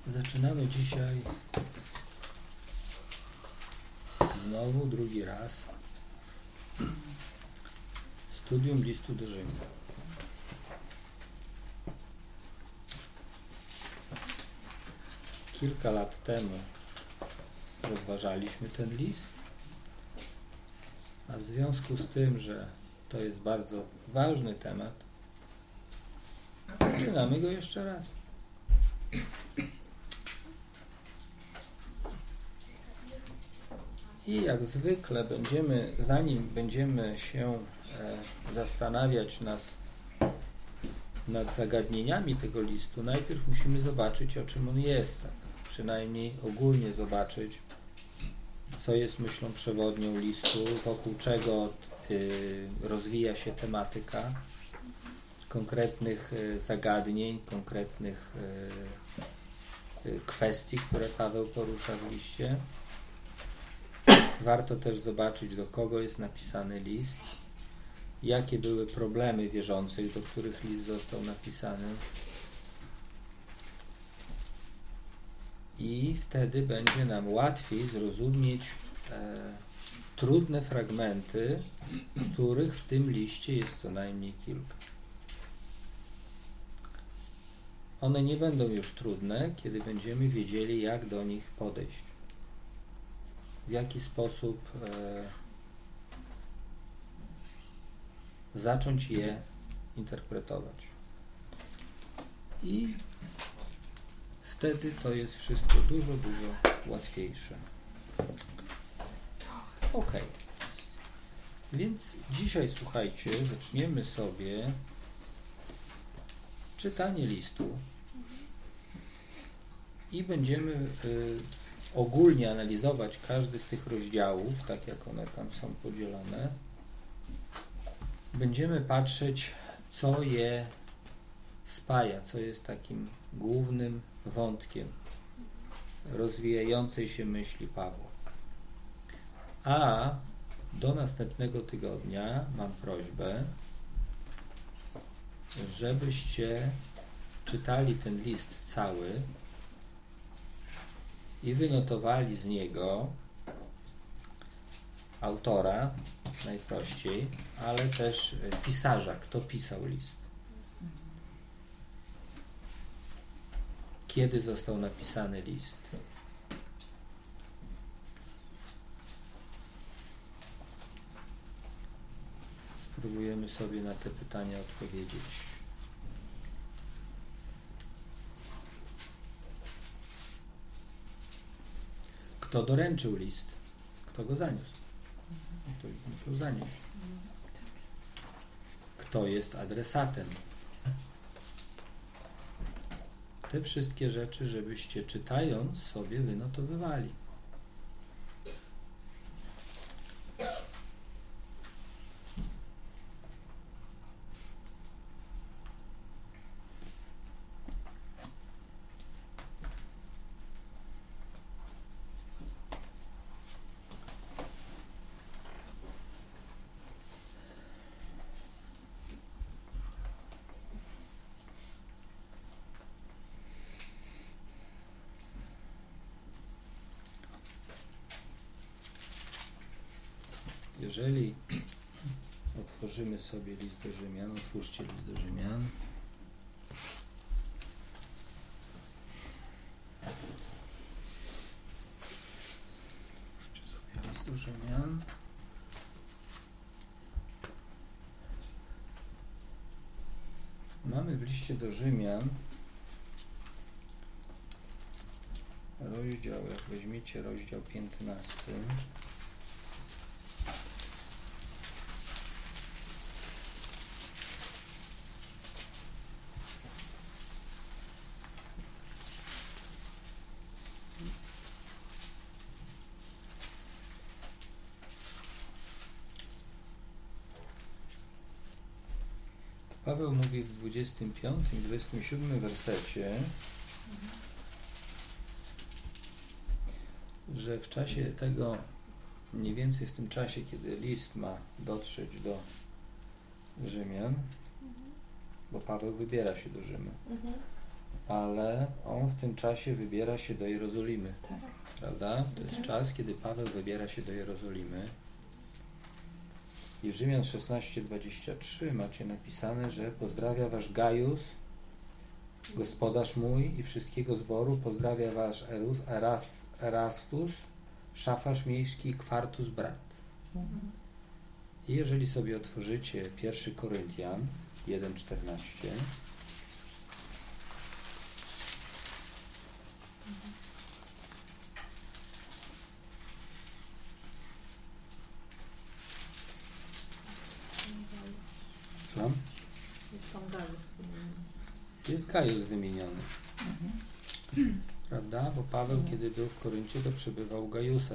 Zaczynamy dzisiaj znowu drugi raz studium listu do Rzymian. Kilka lat temu rozważaliśmy ten list, a w związku z tym, że to jest bardzo ważny temat, zaczynamy go jeszcze raz. I jak zwykle zanim będziemy się zastanawiać nad zagadnieniami tego listu, najpierw musimy zobaczyć, o czym on jest, tak przynajmniej ogólnie zobaczyć, co jest myślą przewodnią listu, wokół czego rozwija się tematyka konkretnych zagadnień, konkretnych kwestii, które Paweł porusza w liście. Warto też zobaczyć, do kogo jest napisany list, jakie były problemy wierzących, do których list został napisany. I wtedy będzie nam łatwiej zrozumieć trudne fragmenty, których w tym liście jest co najmniej kilka. One nie będą już trudne, kiedy będziemy wiedzieli, jak do nich podejść. W jaki sposób zacząć je interpretować. I wtedy to jest wszystko dużo łatwiejsze. Ok. Więc dzisiaj, słuchajcie, zaczniemy sobie czytanie listu i będziemy ogólnie analizować każdy z tych rozdziałów, tak jak one tam są podzielone. Będziemy patrzeć, co je spaja, co jest takim głównym wątkiem rozwijającej się myśli Pawła. A do następnego tygodnia mam prośbę, żebyście czytali ten list cały i wynotowali z niego autora, najprościej, ale też pisarza, kto pisał list. Kiedy został napisany list? Spróbujemy sobie na te pytania odpowiedzieć. Kto doręczył list? Kto go zaniósł? Ktoś musiał zanieść. Kto jest adresatem? Te wszystkie rzeczy, żebyście czytając sobie wynotowywali. Jeżeli otworzymy sobie list do Rzymian, otwórzcie list do Rzymian. Otwórzcie sobie list do Rzymian. Mamy w liście do Rzymian rozdział, jak weźmiecie rozdział 15, Paweł mówi w 25 i 27 wersecie, że w czasie tego, mniej więcej w tym czasie, kiedy list ma dotrzeć do Rzymian, bo Paweł wybiera się do Rzymu, ale on w tym czasie wybiera się do Jerozolimy. Tak. Prawda? To jest czas, kiedy Paweł wybiera się do Jerozolimy. I w Rzymian 16:23 macie napisane, że pozdrawia was Gajus, gospodarz mój i wszystkiego zboru, pozdrawia was Erastus, szafarz miejski i Kwartus brat. I jeżeli sobie otworzycie 1 Koryntian 1:14, co? Jest tam Gajus wymieniony. Jest Gajus wymieniony. Prawda? Bo Paweł, kiedy był w Koryncie, to przebywał u Gajusa,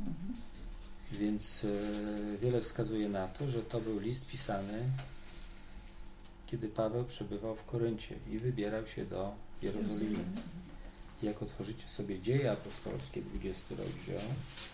więc wiele wskazuje na to, że to był list pisany, kiedy Paweł przebywał w Koryncie i wybierał się do Jerozolimy. Jak otworzycie sobie Dzieje Apostolskie, 20 rozdział,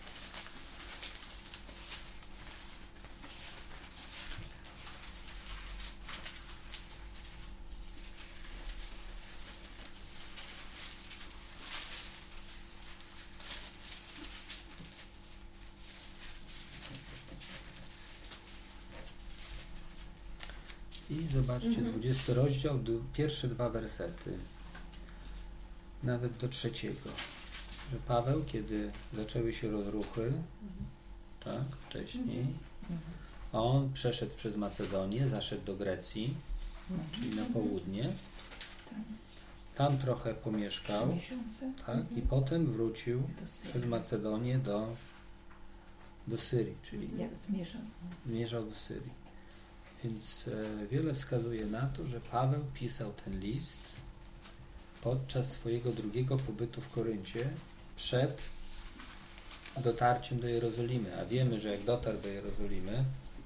i zobaczcie, 20 rozdział, pierwsze 2 wersety, nawet do 3, że Paweł, kiedy zaczęły się rozruchy, tak, wcześniej, on przeszedł przez Macedonię, zaszedł do Grecji, czyli na południe, tam trochę pomieszkał, tak, i potem wrócił przez Macedonię do Syrii, czyli zmierzał do Syrii. Więc wiele wskazuje na to, że Paweł pisał ten list podczas swojego drugiego pobytu w Koryncie, przed dotarciem do Jerozolimy. A wiemy, że jak dotarł do Jerozolimy,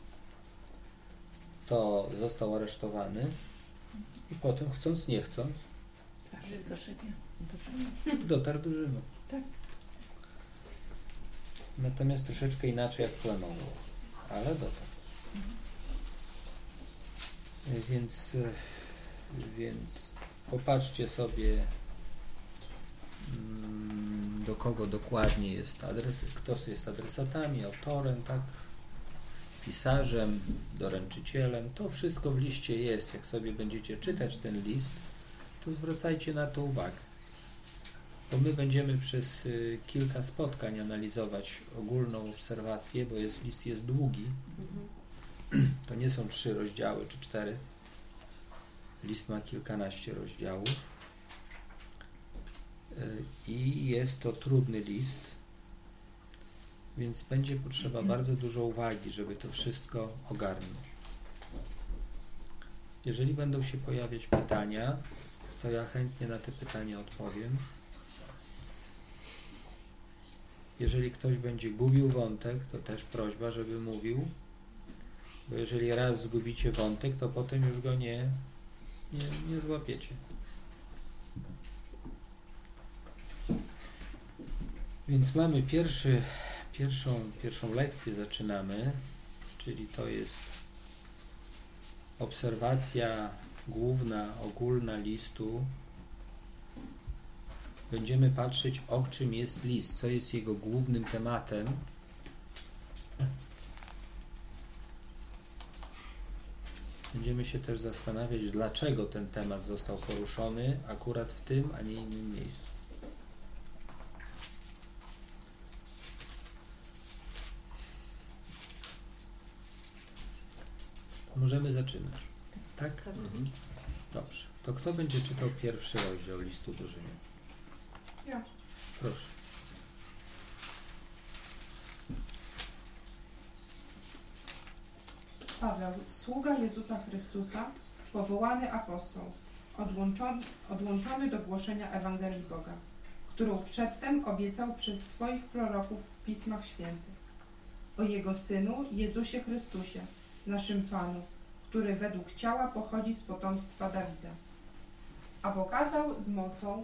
to został aresztowany i potem, chcąc nie chcąc, dotarł do Rzymu. Tak. Natomiast troszeczkę inaczej jak planował, ale dotarł. Więc popatrzcie sobie, do kogo dokładnie jest adres, kto jest adresatami, autorem, tak, pisarzem, doręczycielem. To wszystko w liście jest. Jak sobie będziecie czytać ten list, to zwracajcie na to uwagę. Bo my będziemy przez kilka spotkań analizować ogólną obserwację, bo list jest długi. To nie są 3 rozdziały czy 4. List ma kilkanaście rozdziałów i jest to trudny list, więc będzie potrzeba bardzo dużo uwagi, żeby to wszystko ogarnąć. Jeżeli będą się pojawiać pytania, to ja chętnie na te pytania odpowiem. Jeżeli ktoś będzie gubił wątek, to też prośba, żeby mówił, bo jeżeli raz zgubicie wątek, to potem już go nie złapiecie. Więc mamy pierwszą lekcję, zaczynamy, czyli to jest obserwacja główna, ogólna listu. Będziemy patrzeć, o czym jest list, co jest jego głównym tematem. Będziemy się też zastanawiać, dlaczego ten temat został poruszony akurat w tym, a nie innym miejscu. Możemy zaczynać. Tak? Dobrze. To kto będzie czytał pierwszy rozdział listu do Rzymian? Ja. Proszę. Paweł, sługa Jezusa Chrystusa, powołany apostoł, odłączony do głoszenia Ewangelii Boga, którą przedtem obiecał przez swoich proroków w Pismach Świętych, o Jego Synu, Jezusie Chrystusie, naszym Panu, który według ciała pochodzi z potomstwa Dawida, a pokazał z mocą,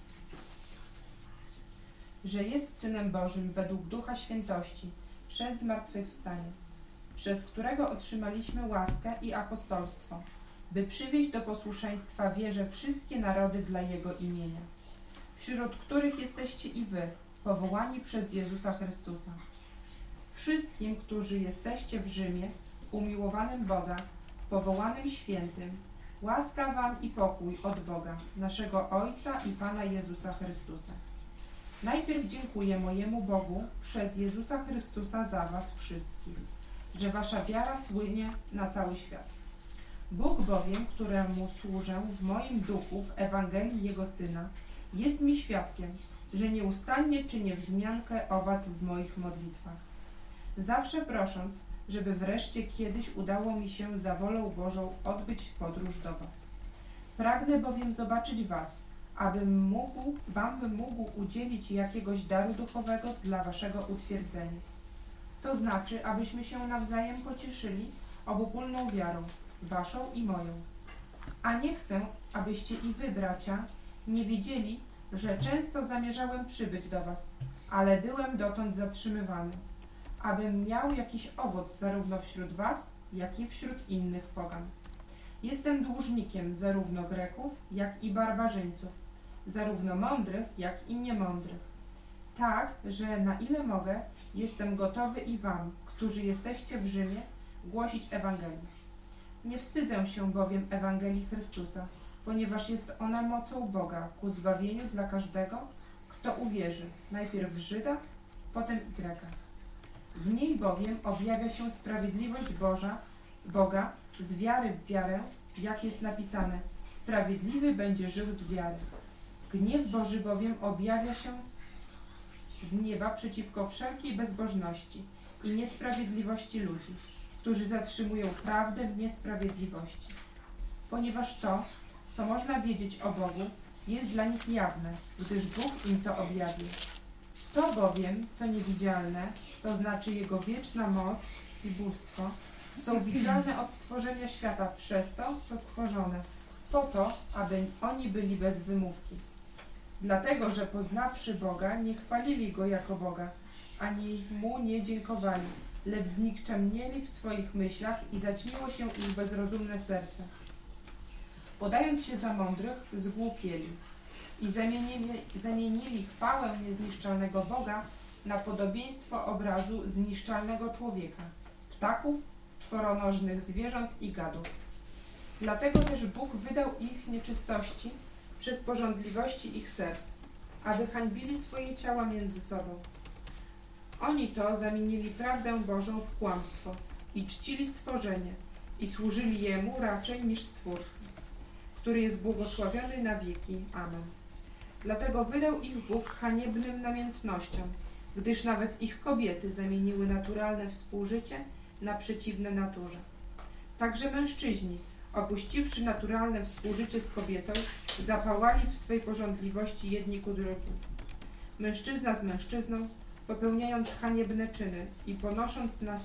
że jest Synem Bożym według Ducha Świętości, przez zmartwychwstanie, przez którego otrzymaliśmy łaskę i apostolstwo, by przywieść do posłuszeństwa wierze wszystkie narody dla Jego imienia, wśród których jesteście i wy, powołani przez Jezusa Chrystusa. Wszystkim, którzy jesteście w Rzymie, umiłowanym Boga, powołanym świętym, łaska wam i pokój od Boga, naszego Ojca i Pana Jezusa Chrystusa. Najpierw dziękuję mojemu Bogu przez Jezusa Chrystusa za was wszystkich, że wasza wiara słynie na cały świat. Bóg bowiem, któremu służę w moim duchu w Ewangelii Jego Syna, jest mi świadkiem, że nieustannie czynię wzmiankę o was w moich modlitwach. Zawsze prosząc, żeby wreszcie kiedyś udało mi się za wolą Bożą odbyć podróż do was. Pragnę bowiem zobaczyć was, abym wam mógł udzielić jakiegoś daru duchowego dla waszego utwierdzenia. To znaczy, abyśmy się nawzajem pocieszyli obopólną wiarą, waszą i moją. A nie chcę, abyście i wy, bracia, nie wiedzieli, że często zamierzałem przybyć do was, ale byłem dotąd zatrzymywany, abym miał jakiś owoc zarówno wśród was, jak i wśród innych pogan. Jestem dłużnikiem zarówno Greków, jak i barbarzyńców, zarówno mądrych, jak i niemądrych. Tak, że na ile mogę, jestem gotowy i wam, którzy jesteście w Rzymie, głosić Ewangelię. Nie wstydzę się bowiem Ewangelii Chrystusa, ponieważ jest ona mocą Boga ku zbawieniu dla każdego, kto uwierzy, najpierw Żyda, potem i Greka. W niej bowiem objawia się sprawiedliwość Boga z wiary w wiarę, jak jest napisane, sprawiedliwy będzie żył z wiary. Gniew Boży bowiem objawia się z nieba przeciwko wszelkiej bezbożności i niesprawiedliwości ludzi, którzy zatrzymują prawdę w niesprawiedliwości. Ponieważ to, co można wiedzieć o Bogu, jest dla nich jawne, gdyż Bóg im to objawił. To bowiem, co niewidzialne, to znaczy Jego wieczna moc i bóstwo, są widzialne od stworzenia świata przez to, co stworzone, po to, aby oni byli bez wymówki. Dlatego, że poznawszy Boga, nie chwalili Go jako Boga, ani Mu nie dziękowali, lecz znikczemnieli w swoich myślach i zaćmiło się ich bezrozumne serce. Podając się za mądrych, zgłupieli i zamienili chwałę niezniszczalnego Boga na podobieństwo obrazu zniszczalnego człowieka, ptaków, czworonożnych zwierząt i gadów. Dlatego też Bóg wydał ich nieczystości przez pożądliwości ich serc, aby hańbili swoje ciała między sobą. Oni to zamienili prawdę Bożą w kłamstwo i czcili stworzenie i służyli Jemu raczej niż Stwórcy, który jest błogosławiony na wieki. Amen. Dlatego wydał ich Bóg haniebnym namiętnościom, gdyż nawet ich kobiety zamieniły naturalne współżycie na przeciwne naturze. Także mężczyźni, opuściwszy naturalne współżycie z kobietą, zapałali w swej pożądliwości jedni ku drugiemu. Mężczyzna z mężczyzną, popełniając haniebne czyny i ponosząc na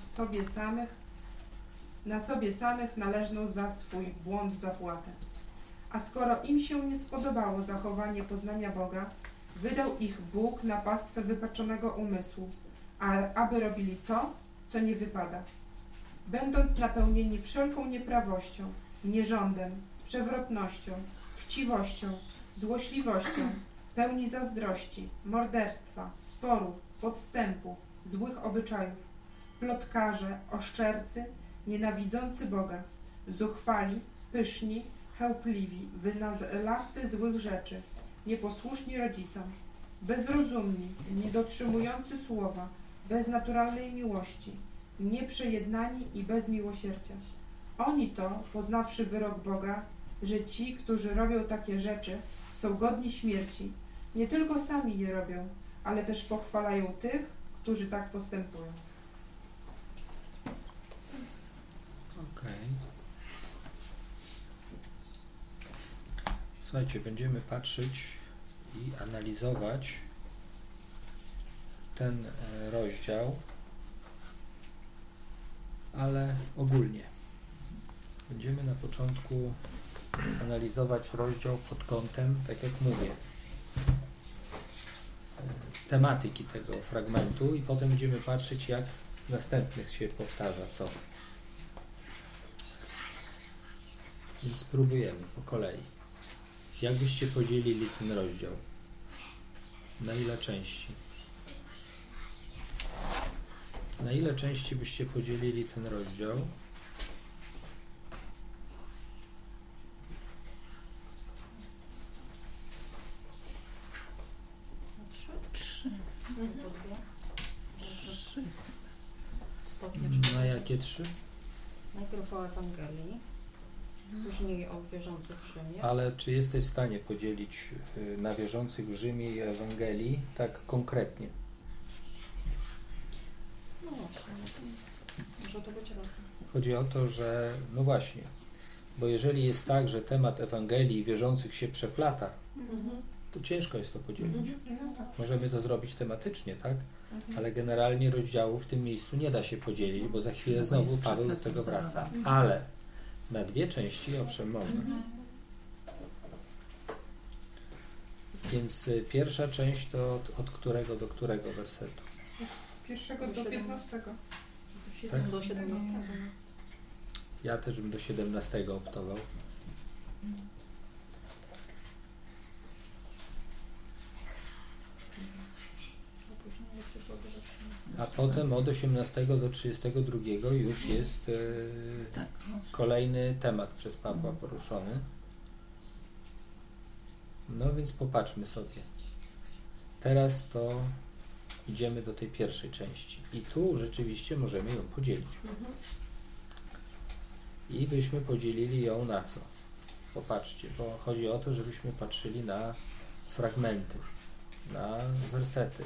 sobie samych należną za swój błąd zapłatę. A skoro im się nie spodobało zachowanie poznania Boga, wydał ich Bóg na pastwę wypaczonego umysłu, aby robili to, co nie wypada. Będąc napełnieni wszelką nieprawością, nierządem, przewrotnością, chciwością, złośliwością, pełni zazdrości, morderstwa, sporów, podstępu, złych obyczajów, plotkarze, oszczercy, nienawidzący Boga, zuchwali, pyszni, chełpliwi, wynalazcy złych rzeczy, nieposłuszni rodzicom, bezrozumni, niedotrzymujący słowa, bez naturalnej miłości, nieprzejednani i bez miłosierdzia. Oni to, poznawszy wyrok Boga, że ci, którzy robią takie rzeczy, są godni śmierci, nie tylko sami je robią, ale też pochwalają tych, którzy tak postępują. Okej. Słuchajcie, będziemy patrzeć i analizować ten rozdział, ale ogólnie. Będziemy na początku analizować rozdział pod kątem, tak jak mówię, tematyki tego fragmentu i potem będziemy patrzeć, jak następnych się powtarza co. Więc spróbujemy po kolei. Jak byście podzielili ten rozdział? Na ile części? Na ile części byście podzielili ten rozdział? Trzy. Po dwie. Trzy. Stopnie Na jakie 3? Najpierw o Ewangelii, później o wierzących w Rzymie. Ale czy jesteś w stanie podzielić na wierzących w Rzymie i Ewangelii tak konkretnie? No właśnie, no to może to być razem. Chodzi o to, że no właśnie, bo jeżeli jest tak, że temat Ewangelii i wierzących się przeplata, to ciężko jest to podzielić. Możemy to zrobić tematycznie, tak? Ale generalnie rozdziału w tym miejscu nie da się podzielić, bo za chwilę znowu Paweł do tego wraca. Ale na 2 części owszem można. Więc pierwsza część to od którego do którego wersetu? 1 do 15. Tak? Do 17. Ja też bym do 17 optował. A później jest już o grzeszeniu. A potem od 18 do 32 już jest Tak. kolejny temat przez Pawła poruszony. No więc popatrzmy sobie. Teraz to idziemy do tej pierwszej części. I tu rzeczywiście możemy ją podzielić. I byśmy podzielili ją na co? Popatrzcie, bo chodzi o to, żebyśmy patrzyli na fragmenty, na wersety.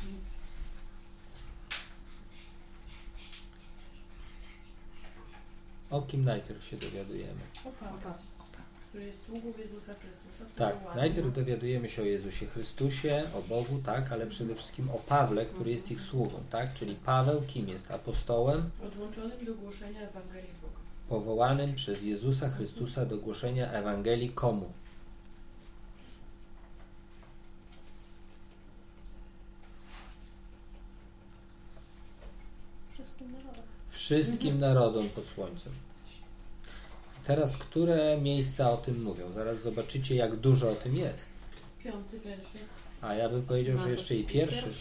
O kim najpierw się dowiadujemy? Który jest sługą Jezusa Chrystusa. Tak, najpierw dowiadujemy się o Jezusie Chrystusie, o Bogu, tak, ale przede wszystkim o Pawle, który jest ich sługą, tak? Czyli Paweł kim jest? Apostołem Odłączonym do głoszenia Ewangelii Boga. powołanym przez Jezusa Chrystusa do głoszenia Ewangelii komu? Wszystkim narodom. Wszystkim narodom pod słońcem. Teraz, które miejsca o tym mówią? Zaraz zobaczycie, jak dużo o tym jest. 5 werset. A ja bym powiedział, że jeszcze i pierwszy. Tak?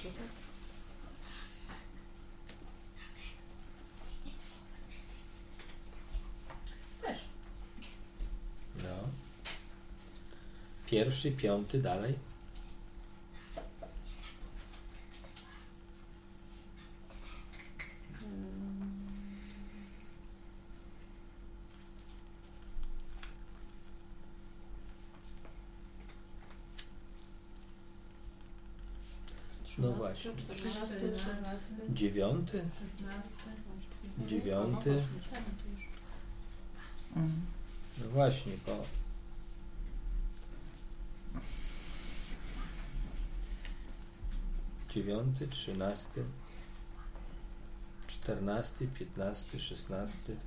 Też. No. 1., 5. dalej. No właśnie. 14, 9. 16. 9. No właśnie, bo dziewiąty, 13, 14, 15, 16.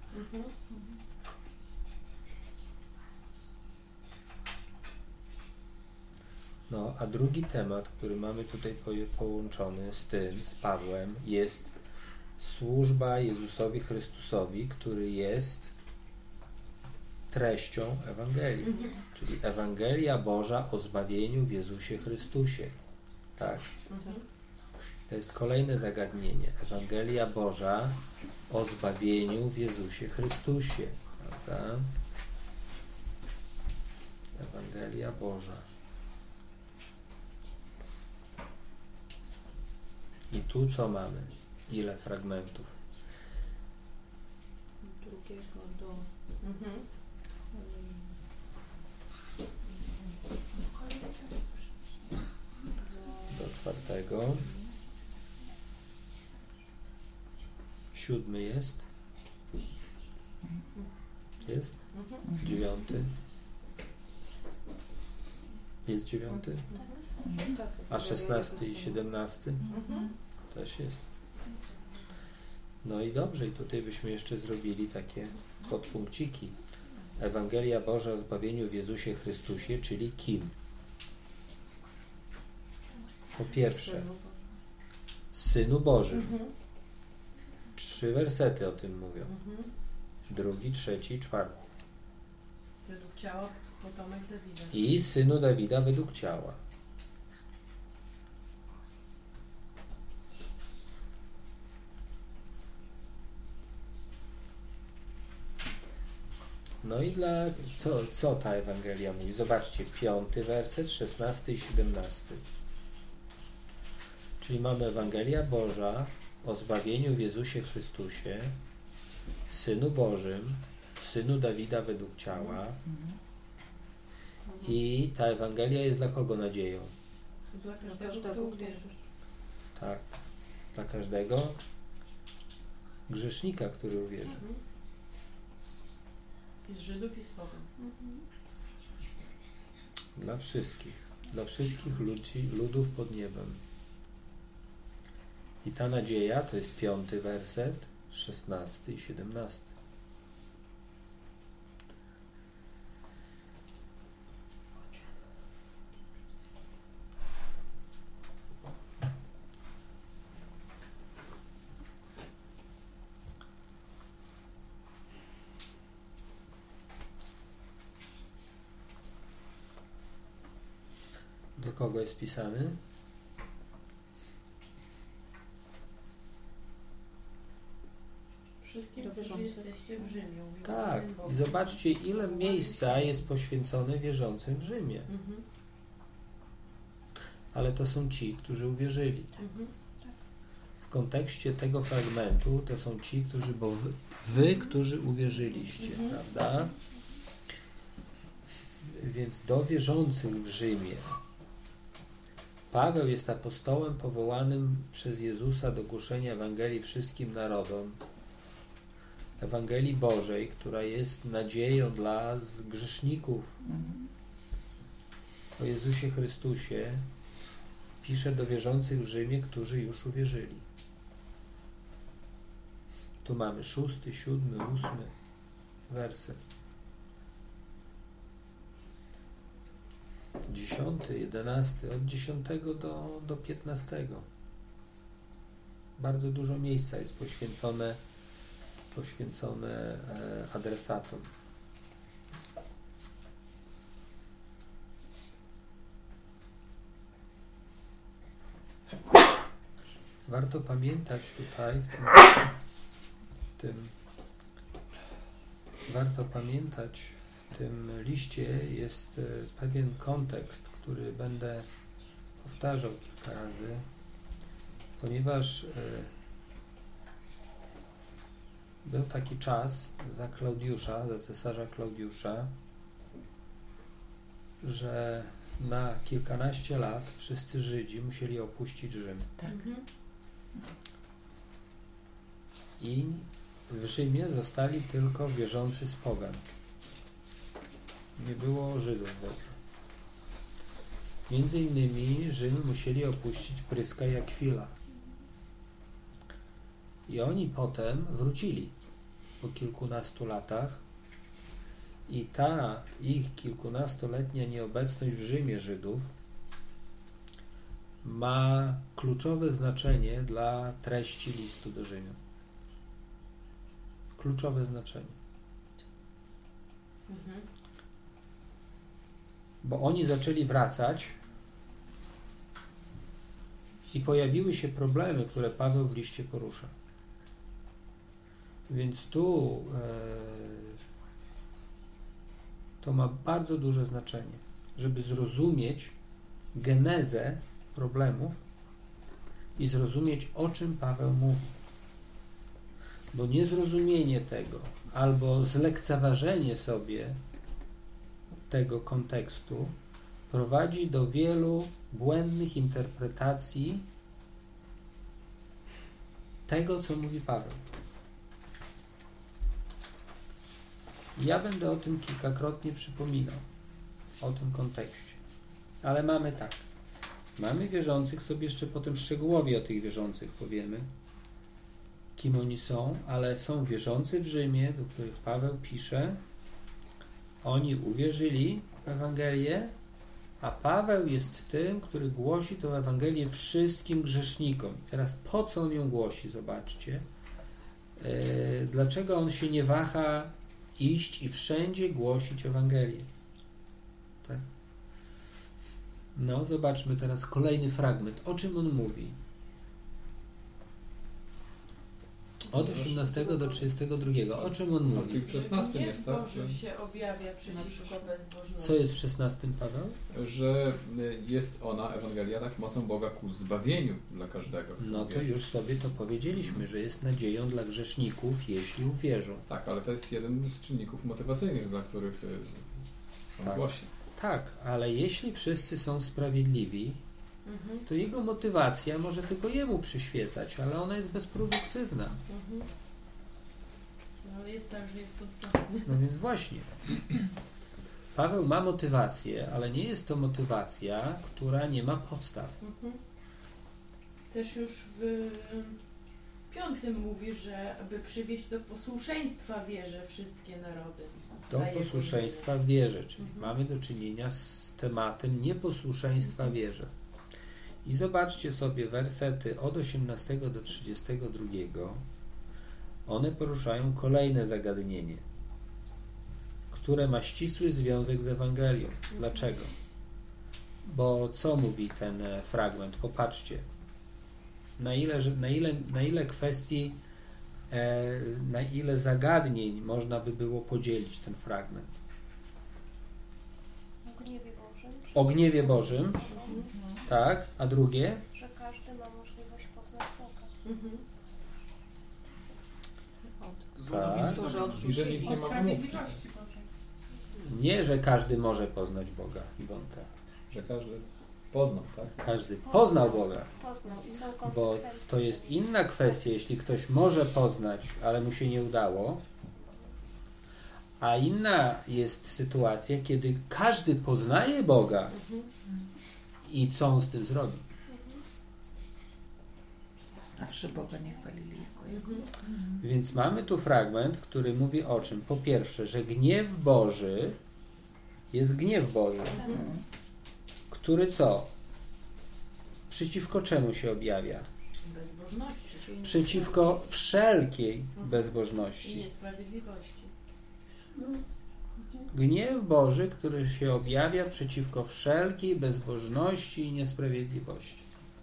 No, a drugi temat, który mamy tutaj połączony z tym, z Pawłem, jest służba Jezusowi Chrystusowi, który jest treścią Ewangelii, czyli Ewangelia Boża o zbawieniu w Jezusie Chrystusie. Tak? To jest kolejne zagadnienie. Ewangelia Boża o zbawieniu w Jezusie Chrystusie. Prawda? Ewangelia Boża. I tu co mamy? Ile fragmentów? drugiego do Do 4. 7 jest? Jest? 9? Jest 9? tak, A 16 i 17? Też jest. No i dobrze, i tutaj byśmy jeszcze zrobili takie podpunkciki. Ewangelia Boża o zbawieniu w Jezusie Chrystusie, czyli kim? Po pierwsze, Synu Bożym. 3 wersety o tym mówią. 2., 3. i 4. według ciała potomek Dawida. I synu Dawida według ciała. No i co ta Ewangelia mówi? Zobaczcie, 5 werset, 16 i 17. Czyli mamy Ewangelia Boża o zbawieniu w Jezusie Chrystusie, Synu Bożym, Synu Dawida według ciała. I ta Ewangelia jest dla kogo nadzieją? Dla każdego, kto uwierzy. Tak, dla każdego grzesznika, który uwierzy. I z Żydów, i z pogan. Dla wszystkich ludów pod niebem. I ta nadzieja to jest 5 werset, 16 i 17. Do kogo jest pisany? Wszystkim, którzy jesteście w Rzymie. Tak. I zobaczcie, ile miejsca jest poświęcone wierzącym w Rzymie. Ale to są ci, którzy uwierzyli. W kontekście tego fragmentu to są ci, którzy, bo wy którzy uwierzyliście, prawda? Więc do wierzących w Rzymie Paweł jest apostołem powołanym przez Jezusa do głoszenia Ewangelii wszystkim narodom. Ewangelii Bożej, która jest nadzieją dla grzeszników. O Jezusie Chrystusie pisze do wierzących w Rzymie, którzy już uwierzyli. Tu mamy 6, 7, 8 werset. 10, 11, od 10 do 15. Bardzo dużo miejsca jest poświęcone adresatom. Warto pamiętać tutaj w tym liście jest pewien kontekst, który będę powtarzał kilka razy, ponieważ był taki czas za cesarza Klaudiusza, że na kilkanaście lat wszyscy Żydzi musieli opuścić Rzym. Tak. I w Rzymie zostali tylko wierzący z pogan. Nie było Żydów w ogóle. Między innymi Rzym musieli opuścić Pryska i Akwila. I oni potem wrócili po kilkunastu latach i ta ich kilkunastoletnia nieobecność w Rzymie Żydów ma kluczowe znaczenie dla treści listu do Rzymian. Kluczowe znaczenie. Bo oni zaczęli wracać i pojawiły się problemy, które Paweł w liście porusza. Więc tu to ma bardzo duże znaczenie, żeby zrozumieć genezę problemów i zrozumieć, o czym Paweł mówi. Bo niezrozumienie tego albo zlekceważenie sobie tego kontekstu prowadzi do wielu błędnych interpretacji tego, co mówi Paweł. I ja będę o tym kilkakrotnie przypominał, o tym kontekście. Ale mamy tak. Mamy wierzących, sobie jeszcze potem szczegółowo o tych wierzących powiemy, kim oni są, ale są wierzący w Rzymie, do których Paweł pisze. Oni uwierzyli w Ewangelię, a Paweł jest tym, który głosi tę Ewangelię wszystkim grzesznikom. I teraz po co on ją głosi? Zobaczcie. Dlaczego on się nie waha iść i wszędzie głosić Ewangelię. Tak? No, zobaczmy teraz kolejny fragment. O czym on mówi? Od 18 do 32. O czym on mówi? W 16 jest, tak? Boży się objawia przeciwko bezbożności. Co jest w 16, Paweł? Że jest ona, Ewangelia, tak, mocą Boga ku zbawieniu dla każdego. kto No to wierzy. już sobie to powiedzieliśmy, że jest nadzieją dla grzeszników, jeśli uwierzą. Tak, ale to jest jeden z czynników motywacyjnych, dla których on Tak. głosi. Tak, ale jeśli wszyscy są sprawiedliwi, to jego motywacja może tylko jemu przyświecać, ale ona jest bezproduktywna. No, ale jest tak, że jest odwrotnie. No więc właśnie. Paweł ma motywację, ale nie jest to motywacja, która nie ma podstaw. Też już w 5 mówi, że aby przywieść do posłuszeństwa wierze wszystkie narody. Do Dla jego posłuszeństwa w wierze, czyli mamy do czynienia z tematem nieposłuszeństwa wierze. I zobaczcie sobie wersety od 18 do 32. One poruszają kolejne zagadnienie, które ma ścisły związek z Ewangelią. Dlaczego? Bo co mówi ten fragment? Popatrzcie. Na ile kwestii, na ile zagadnień można by było podzielić ten fragment? O gniewie Bożym. O gniewie Bożym, tak, a drugie? Że każdy ma możliwość poznać Boga. Tak. To, że I że odrzucili. nikt nie O ma wymówki. sprawiedliwości Bożej. Nie, że każdy może poznać Boga, Iwonka. Że każdy poznał, tak? Każdy poznał Boga, Poznał i są bo konsekwencje. to jest inna kwestia, jeśli ktoś może poznać, ale mu się nie udało, a inna jest sytuacja, kiedy każdy poznaje Boga i co on z tym zrobi. Poznawszy Boga nie chwalili Jego. Więc mamy tu fragment, który mówi o czym? Po pierwsze, że gniew Boży jest gniew Boży, który co? Przeciwko czemu się objawia? Bezbożności. Czyli Przeciwko wszelkiej i bezbożności. niesprawiedliwości. Gniew Boży, który się objawia przeciwko wszelkiej bezbożności i niesprawiedliwości.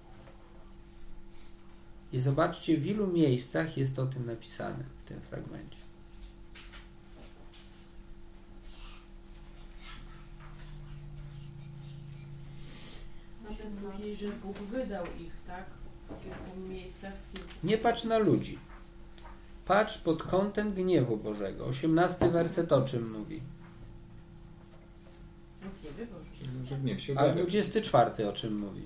I zobaczcie, w ilu miejscach jest o tym napisane w tym fragmencie. Potem później, że Bóg wydał ich, tak? W kilku miejscach z kilku. Nie patrz na ludzi. Patrz pod kątem gniewu Bożego. 18 werset o czym mówi? O gniewie Bożym. Że gniew się A objawia. 24 o czym mówi?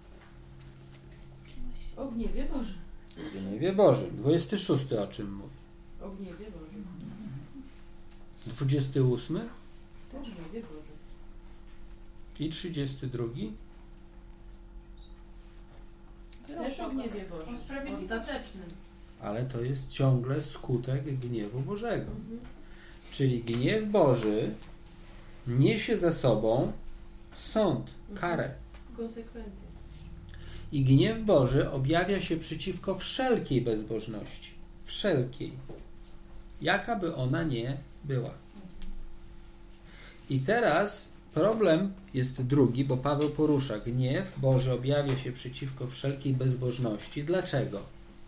O gniewie Bożym. W gniewie Bożym. 26 o czym mówi? O gniewie Bożym. 28 O gniewie Bożym. i 32. Też o gniewie Bożym. O sprawiedliwości. Ostatecznym. Ale to jest ciągle skutek gniewu Bożego. Czyli gniew Boży niesie za sobą sąd, karę. Konsekwencje. I gniew Boży objawia się przeciwko wszelkiej bezbożności. Wszelkiej. Jaka by ona nie była. I teraz problem jest drugi, bo Paweł porusza. Gniew Boży objawia się przeciwko wszelkiej bezbożności. Dlaczego?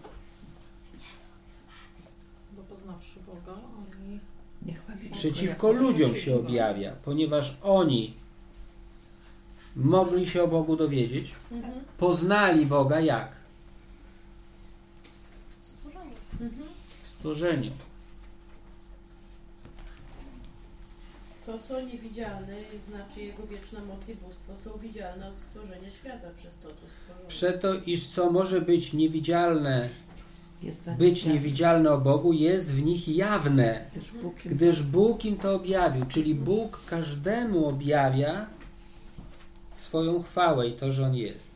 Bo poznawszy Boga, oni Nie chwalili Przeciwko Go jako ludziom Boga. się objawia, ponieważ oni mogli się o Bogu dowiedzieć, poznali Boga jak? Stworzenie. W stworzeniu. To, co niewidzialne, znaczy Jego wieczna moc i bóstwo, są widzialne od stworzenia świata przez to, co stworzono. Przeto, iż co może być niewidzialne, Jest dla być nich jawne, niewidzialne o Bogu, jest w nich jawne, gdyż Bóg gdyż Bóg im im to objawił. Czyli Bóg każdemu objawia swoją chwałę i to, że On jest.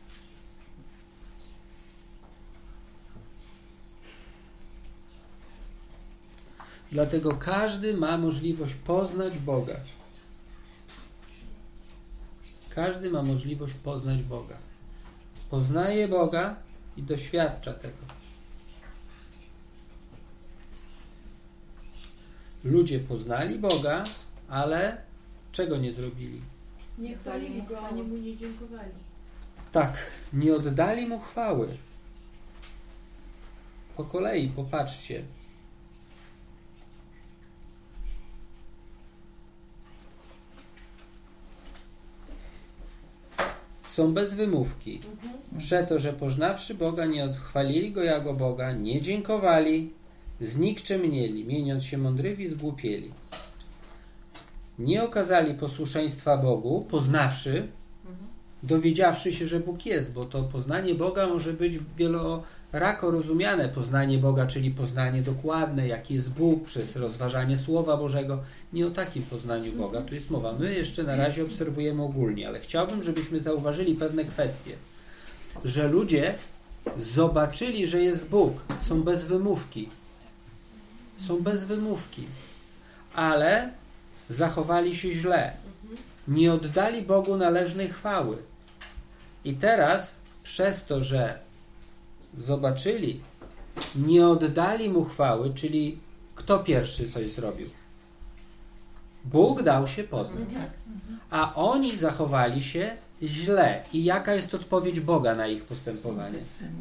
Dlatego każdy ma możliwość poznać Boga. Każdy ma możliwość poznać Boga. Poznaje Boga i doświadcza tego. ludzie poznali Boga, ale czego nie zrobili? Nie chwalili Go, ani Mu nie dziękowali. Tak, nie oddali Mu chwały. Po kolei, popatrzcie. Są bez wymówki. Przeto, że poznawszy Boga, nie odchwalili Go jako Boga, nie dziękowali, znikczemnieli, mieniąc się mądrymi, zgłupieli. Nie okazali posłuszeństwa Bogu, poznawszy, dowiedziawszy się, że Bóg jest, bo to poznanie Boga może być wielorako rozumiane. Poznanie Boga, czyli poznanie dokładne, jaki jest Bóg, przez rozważanie Słowa Bożego. Nie o takim poznaniu Boga tu jest mowa. My jeszcze na razie obserwujemy ogólnie, ale chciałbym, żebyśmy zauważyli pewne kwestie. Że ludzie zobaczyli, że jest Bóg. Są bez wymówki. Są bez wymówki. Ale zachowali się źle. Nie oddali Bogu należnej chwały. I teraz, przez to, że zobaczyli, nie oddali Mu chwały, czyli kto pierwszy coś zrobił? Bóg dał się poznać. A oni zachowali się źle. I jaka jest odpowiedź Boga na ich postępowanie?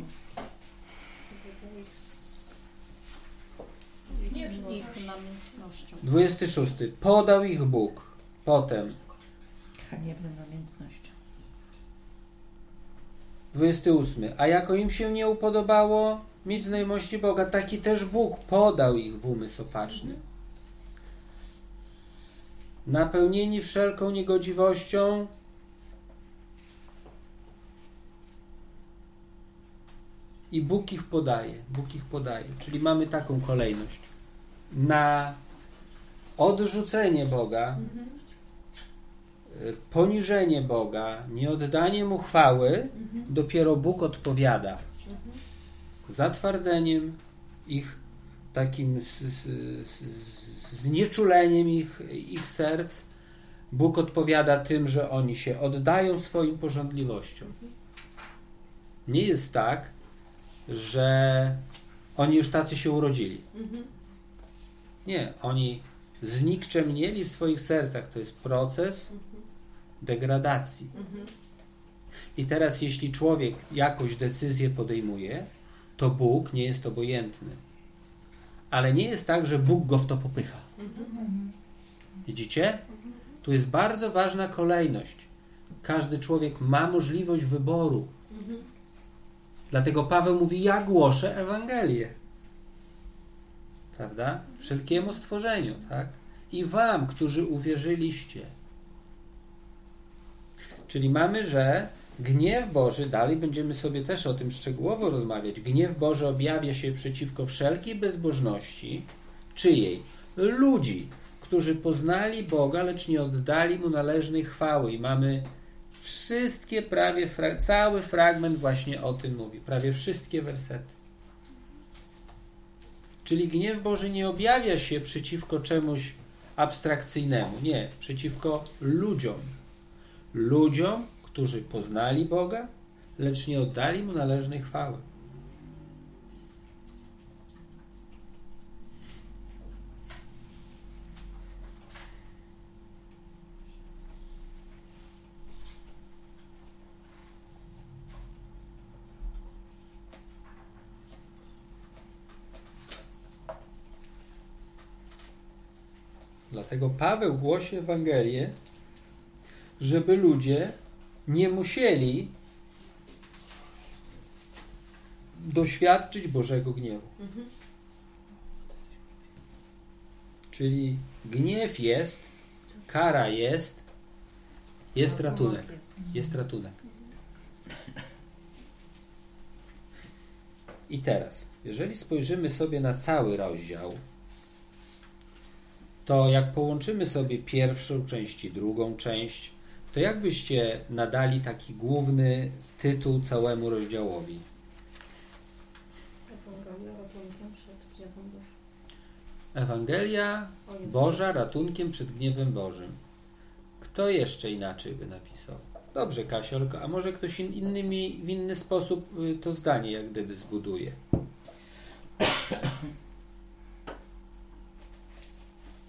Nie wszystko. Ich namiętnością. 26. Podał ich Bóg. Potem Haniebną namiętnością. 28. A jako im się nie upodobało mieć znajomości Boga, taki też Bóg podał ich w umysł opaczny. Napełnieni wszelką niegodziwością, i Bóg ich podaje. Bóg ich podaje. Czyli mamy taką kolejność. Na odrzucenie Boga, poniżenie Boga, nieoddanie Mu chwały, dopiero Bóg odpowiada. Zatwardzeniem ich, takim znieczuleniem ich serc. Bóg odpowiada tym, że oni się oddają swoim pożądliwościom. Nie jest tak, że oni już tacy się urodzili. Nie, oni znikczemnieli w swoich sercach. To jest proces degradacji. I teraz jeśli człowiek jakąś decyzję podejmuje, to Bóg nie jest obojętny. Ale nie jest tak, że Bóg go w to popycha. Widzicie? Tu jest bardzo ważna kolejność. Każdy człowiek ma możliwość wyboru. Dlatego Paweł mówi, ja głoszę Ewangelię. Prawda? Wszelkiemu stworzeniu, tak? I wam, którzy uwierzyliście. Czyli mamy, że gniew Boży, dalej będziemy sobie też o tym szczegółowo rozmawiać, gniew Boży objawia się przeciwko wszelkiej bezbożności. Czyjej? Ludzi, którzy poznali Boga, lecz nie oddali Mu należnej chwały. I mamy wszystkie prawie, cały fragment właśnie o tym mówi. Prawie wszystkie wersety. Czyli gniew Boży nie objawia się przeciwko czemuś abstrakcyjnemu. Nie, przeciwko ludziom. Ludziom, którzy poznali Boga, lecz nie oddali Mu należnej chwały. Dlatego Paweł głosi Ewangelię, żeby ludzie nie musieli doświadczyć Bożego gniewu. Czyli gniew jest, kara jest ratunek. Jest ratunek. I teraz, jeżeli spojrzymy sobie na cały rozdział, to jak połączymy sobie pierwszą część i drugą część, to jak byście nadali taki główny tytuł całemu rozdziałowi? Ewangelia Boża ratunkiem przed gniewem Bożym. Kto jeszcze inaczej by napisał? Dobrze, Kasiolko, a może ktoś w inny sposób to zdanie jak gdyby zbuduje?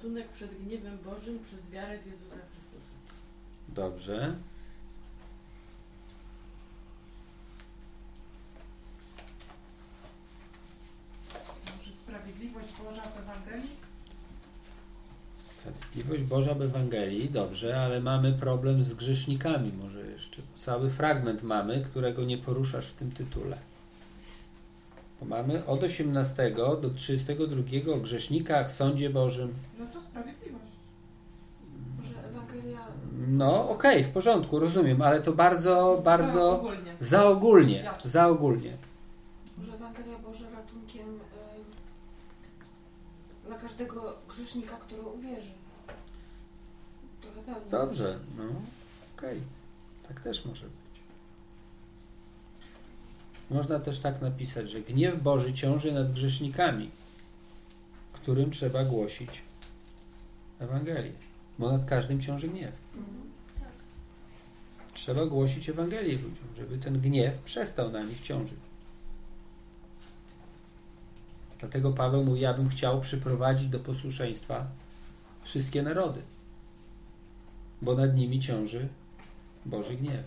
ratunek przed gniewem Bożym przez wiarę w Jezusa Chrystusa. Dobrze. Może sprawiedliwość Boża w Ewangelii? Sprawiedliwość Boża w Ewangelii, dobrze, ale mamy problem z grzesznikami może jeszcze. Cały fragment mamy, którego nie poruszasz w tym tytule. Bo mamy od 18 do 32 o grzesznikach, sądzie Bożym. No to sprawiedliwość. Może Ewangelia... No okej, w porządku, rozumiem, ale to bardzo Ogólnie. za ogólnie. Może Ewangelia Boża ratunkiem dla każdego grzesznika, który uwierzy. Trochę pełno. Dobrze, no okej. Tak też może być. Można też tak napisać, że gniew Boży ciąży nad grzesznikami, którym trzeba głosić Ewangelię. Bo nad każdym ciąży gniew. Tak. Trzeba głosić Ewangelię ludziom, żeby ten gniew przestał na nich ciążyć. Dlatego Paweł mówi, ja bym chciał przyprowadzić do posłuszeństwa wszystkie narody, bo nad nimi ciąży Boży gniew.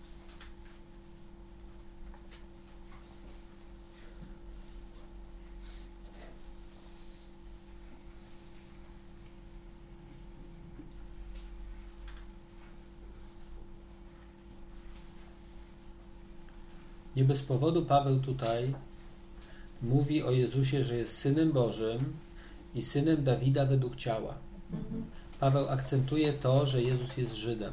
Nie bez powodu Paweł tutaj mówi o Jezusie, że jest Synem Bożym i Synem Dawida według ciała. Paweł akcentuje to, że Jezus jest Żydem.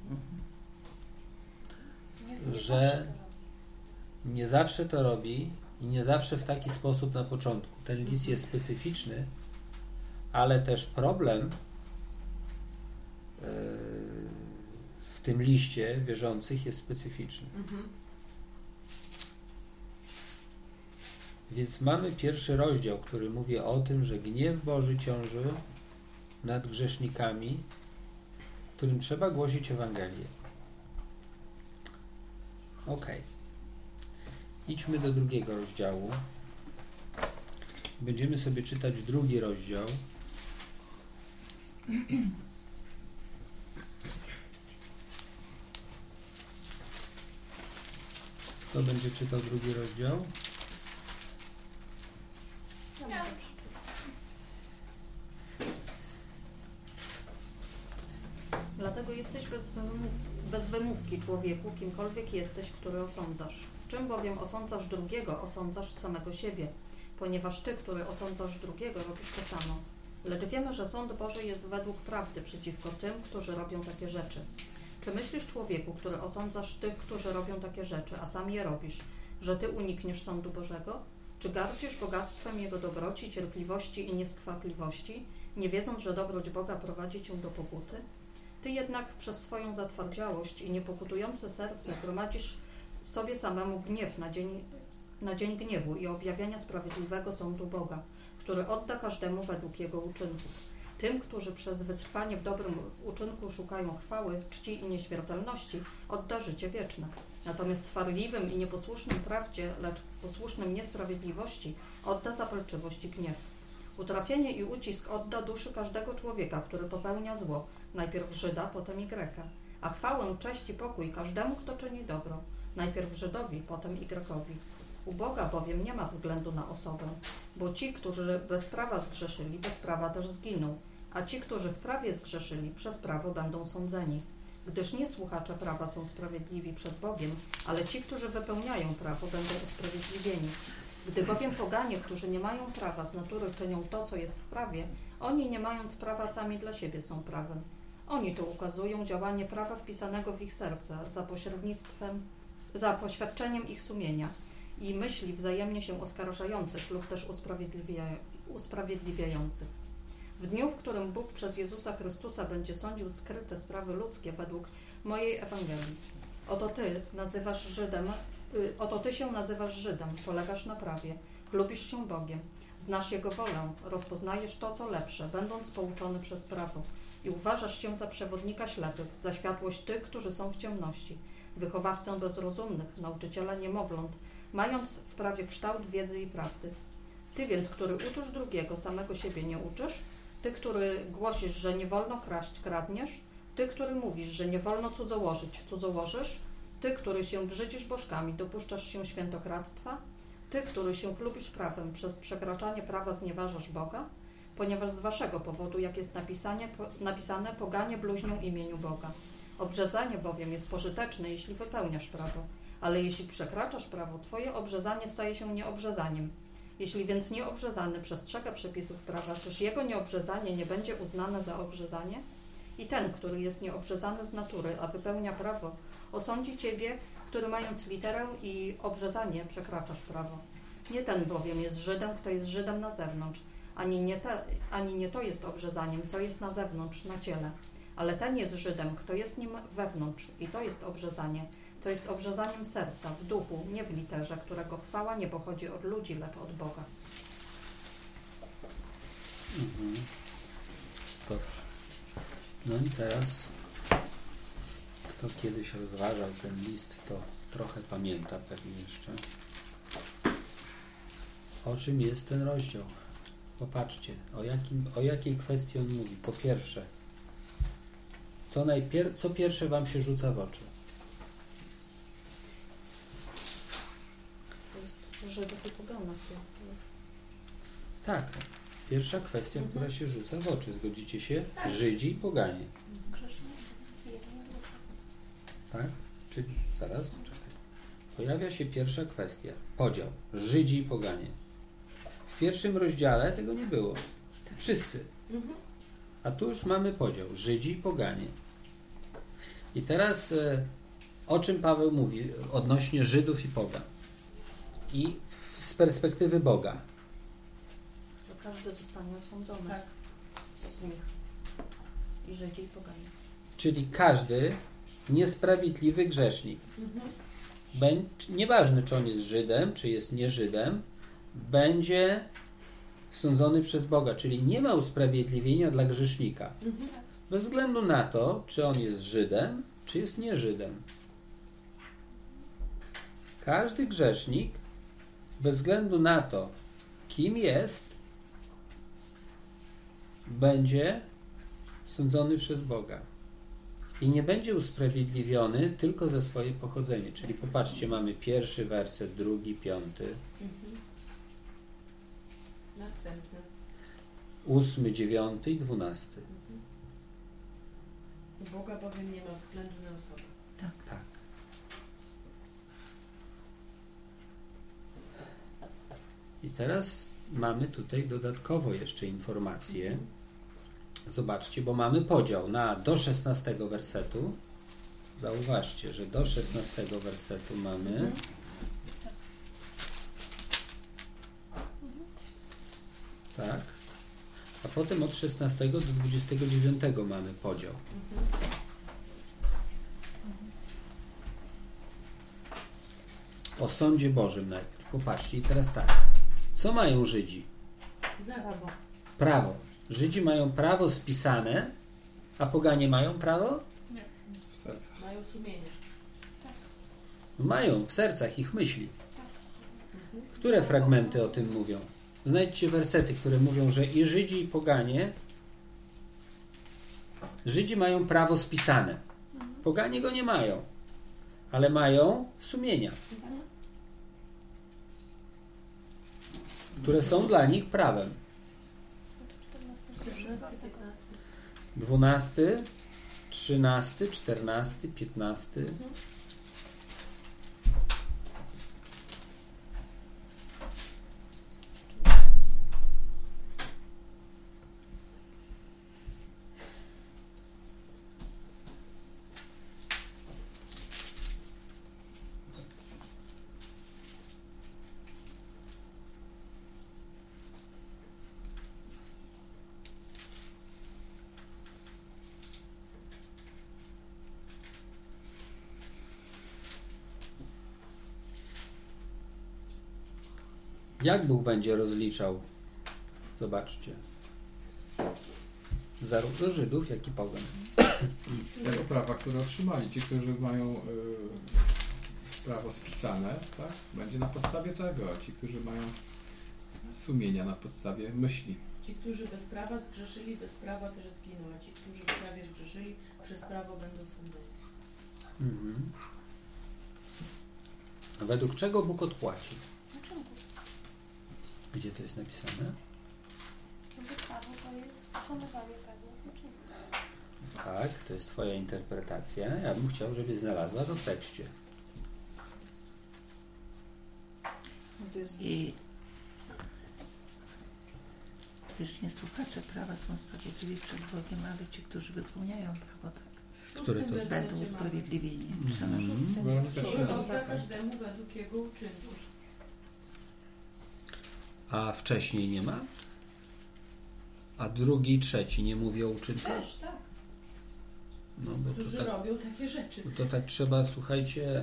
Że nie zawsze to robi i nie zawsze w taki sposób na początku. Ten list jest specyficzny, ale też problem w tym liście wierzących jest specyficzny. Więc mamy pierwszy rozdział, który mówi o tym, że gniew Boży ciąży nad grzesznikami, którym trzeba głosić Ewangelię. Okej. Idźmy do drugiego rozdziału. Będziemy sobie czytać drugi rozdział. Kto będzie czytał drugi rozdział? Dlatego jesteś bez wymówki, człowieku, kimkolwiek jesteś, który osądzasz. W czym bowiem osądzasz drugiego, osądzasz samego siebie, ponieważ ty, który osądzasz drugiego, robisz to samo. Lecz wiemy, że sąd Boży jest według prawdy przeciwko tym, którzy robią takie rzeczy. Czy myślisz, człowieku, który osądzasz tych, którzy robią takie rzeczy, a sam je robisz, że ty unikniesz sądu Bożego? Czy gardzisz bogactwem Jego dobroci, cierpliwości i nieskwapliwości, nie wiedząc, że dobroć Boga prowadzi cię do pokuty? Ty jednak przez swoją zatwardziałość i niepokutujące serce gromadzisz sobie samemu gniew na dzień gniewu i objawiania sprawiedliwego sądu Boga, który odda każdemu według jego uczynków. Tym, którzy przez wytrwanie w dobrym uczynku szukają chwały, czci i nieśmiertelności, odda życie wieczne. Natomiast swarliwym i nieposłusznym prawdzie, lecz posłusznym niesprawiedliwości, odda zapalczywość i gniew. Utrapienie i ucisk odda duszy każdego człowieka, który popełnia zło, najpierw Żyda, potem i Greka, a chwałę, cześć i pokój każdemu, kto czyni dobro, najpierw Żydowi, potem i Grekowi. U Boga bowiem nie ma względu na osobę, bo ci, którzy bez prawa zgrzeszyli, bez prawa też zginą, a ci, którzy w prawie zgrzeszyli, przez prawo będą sądzeni. Gdyż nie słuchacze prawa są sprawiedliwi przed Bogiem, ale ci, którzy wypełniają prawo, będą usprawiedliwieni. Gdy bowiem poganie, którzy nie mają prawa z natury czynią to, co jest w prawie, oni nie mając prawa sami dla siebie są prawem. Oni to ukazują działanie prawa wpisanego w ich serce za poświadczeniem ich sumienia i myśli wzajemnie się oskarżających lub też usprawiedliwiających. W dniu, w którym Bóg przez Jezusa Chrystusa będzie sądził skryte sprawy ludzkie według mojej Ewangelii. Oto ty się nazywasz Żydem, polegasz na prawie, lubisz się Bogiem, znasz Jego wolę, rozpoznajesz to, co lepsze, będąc pouczony przez prawo i uważasz się za przewodnika ślepych, za światłość tych, którzy są w ciemności, wychowawcę bezrozumnych, nauczyciela niemowląt, mając w prawie kształt wiedzy i prawdy. Ty więc, który uczysz drugiego, samego siebie nie uczysz? Ty, który głosisz, że nie wolno kraść, kradniesz. Ty, który mówisz, że nie wolno cudzołożyć, cudzołożysz. Ty, który się brzydzisz bożkami, dopuszczasz się świętokradztwa. Ty, który się chlubisz prawem, przez przekraczanie prawa znieważasz Boga, ponieważ z waszego powodu, jak jest napisane, poganie bluźnią imieniu Boga. Obrzezanie bowiem jest pożyteczne, jeśli wypełniasz prawo, ale jeśli przekraczasz prawo, twoje obrzezanie staje się nieobrzezaniem. Jeśli więc nieobrzezany przestrzega przepisów prawa, czyż jego nieobrzezanie nie będzie uznane za obrzezanie? I ten, który jest nieobrzezany z natury, a wypełnia prawo, osądzi ciebie, który mając literę i obrzezanie przekraczasz prawo. Nie ten bowiem jest Żydem, kto jest Żydem na zewnątrz, ani nie to jest obrzezaniem, co jest na zewnątrz, na ciele, ale ten jest Żydem, kto jest nim wewnątrz, i to jest obrzezanie, co jest obrzezaniem serca, w duchu, nie w literze, którego chwała nie pochodzi od ludzi, lecz od Boga. Dobrze. No i teraz, kto kiedyś rozważał ten list, to trochę pamięta pewnie jeszcze, o czym jest ten rozdział. Popatrzcie, o jakiej kwestii on mówi. Po pierwsze, co pierwsze wam się rzuca w oczy? To jest Żydów i poganów. Tak, pierwsza kwestia, która się rzuca w oczy. Zgodzicie się? Żydzi i poganie. Tak? Czyli zaraz, poczekaj. Pojawia się pierwsza kwestia. Podział. Żydzi i poganie. W pierwszym rozdziale tego nie było. Wszyscy. A tu już mamy podział. Żydzi i poganie. I teraz o czym Paweł mówi odnośnie Żydów i pogan? I z perspektywy Boga. Że każdy zostanie osądzony z nich. I Żydzi i poganie. Czyli każdy niesprawiedliwy grzesznik. Nieważne, czy on jest Żydem, czy jest nie Żydem, będzie sądzony przez Boga. Czyli nie ma usprawiedliwienia dla grzesznika. Bez względu na to, czy on jest Żydem, czy jest nie Żydem. Każdy grzesznik, bez względu na to, kim jest, będzie sądzony przez Boga. I nie będzie usprawiedliwiony tylko za swoje pochodzenie. Czyli popatrzcie, mamy pierwszy werset, drugi, 5. Następny. 8, 9 i 12. U Boga bowiem nie ma względu na osobę. Tak. I teraz mamy tutaj dodatkowo jeszcze informacje. Zobaczcie, bo mamy podział do 16 wersetu. Zauważcie, że do 16 wersetu mamy tak, a potem od 16 do 29 mamy podział. O sądzie Bożym najpierw. Popatrzcie, i teraz tak. Co mają Żydzi? Prawo. Prawo. Żydzi mają prawo spisane, a poganie mają prawo? W sercach. Mają sumienie. Mają w sercach ich myśli. Które fragmenty o tym mówią? Znajdźcie wersety, które mówią, że i Żydzi, i poganie, Żydzi mają prawo spisane. Poganie go nie mają, ale mają sumienia, które są dla nich prawem. 12, 13, 14, 15. Jak Bóg będzie rozliczał? Zobaczcie. Zarówno Żydów, jak i pogan. Z tego prawa, które otrzymali. Ci, którzy mają prawo spisane, tak? Będzie na podstawie tego. A ci, którzy mają sumienia na podstawie myśli. Ci, którzy bez prawa zgrzeszyli, bez prawa też zginą, a ci, którzy w prawie zgrzeszyli, przez prawo będą sądzeni. Mhm. A według czego Bóg odpłaci? Uczynku. Gdzie to jest napisane? Prawo to jest wykonywanie pewnych uczynków. Tak, to jest Twoja interpretacja. Ja bym chciał, żebyś znalazła to w tekście. No to jest I wiecznie słuchacze prawa są sprawiedliwi przed Bogiem, ale ci, którzy wypełniają prawo, tak, W Który 6 to wersecie będą mamy. usprawiedliwieni. Mhm. Weronika Że 7. odda każdemu według jego uczynków. A wcześniej nie ma? A drugi i trzeci nie mówi o uczynkach? Też, tak. No bo Którzy to tak, robią takie rzeczy. to tak trzeba, słuchajcie,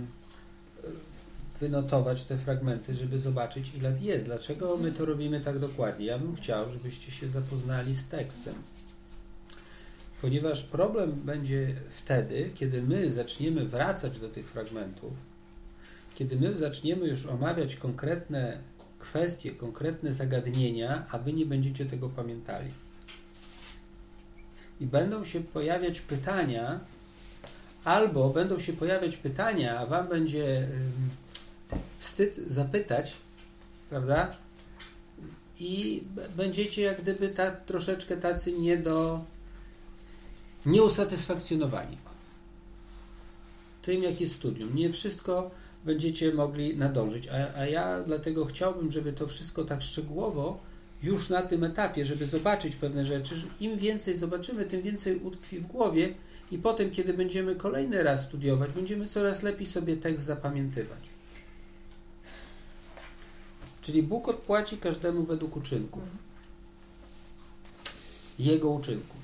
wynotować te fragmenty, żeby zobaczyć, ile jest. Dlaczego my to robimy tak dokładnie? Ja bym chciał, żebyście się zapoznali z tekstem. Ponieważ problem będzie wtedy, kiedy my zaczniemy wracać do tych fragmentów, kiedy my zaczniemy już omawiać konkretne kwestie, konkretne zagadnienia, a wy nie będziecie tego pamiętali. I będą się pojawiać pytania, albo będą się pojawiać pytania, a wam będzie wstyd zapytać, prawda? I będziecie jak gdyby troszeczkę tacy nieusatysfakcjonowani tym, jak jest studium. Nie wszystko będziecie mogli nadążyć, a ja dlatego chciałbym, żeby to wszystko tak szczegółowo już na tym etapie, żeby zobaczyć pewne rzeczy, że im więcej zobaczymy, tym więcej utkwi w głowie i potem, kiedy będziemy kolejny raz studiować, będziemy coraz lepiej sobie tekst zapamiętywać. Czyli Bóg odpłaci każdemu według uczynków. Jego uczynków.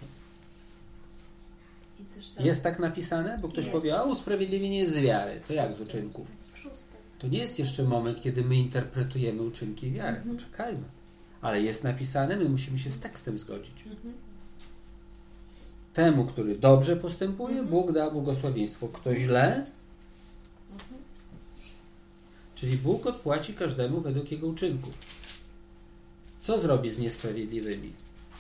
I też cały- Jest tak napisane? Bo ktoś Jest. powie, a usprawiedliwienie jest z wiary. To jak z uczynków? W 6. To nie jest jeszcze moment, kiedy my interpretujemy uczynki wiary. Mhm. Poczekajmy. Ale jest napisane, my musimy się z tekstem zgodzić. Mhm. Temu, który dobrze postępuje, Mhm. Bóg da błogosławieństwo. Kto źle, Mhm. czyli Bóg odpłaci każdemu według jego uczynków. Co zrobi z niesprawiedliwymi?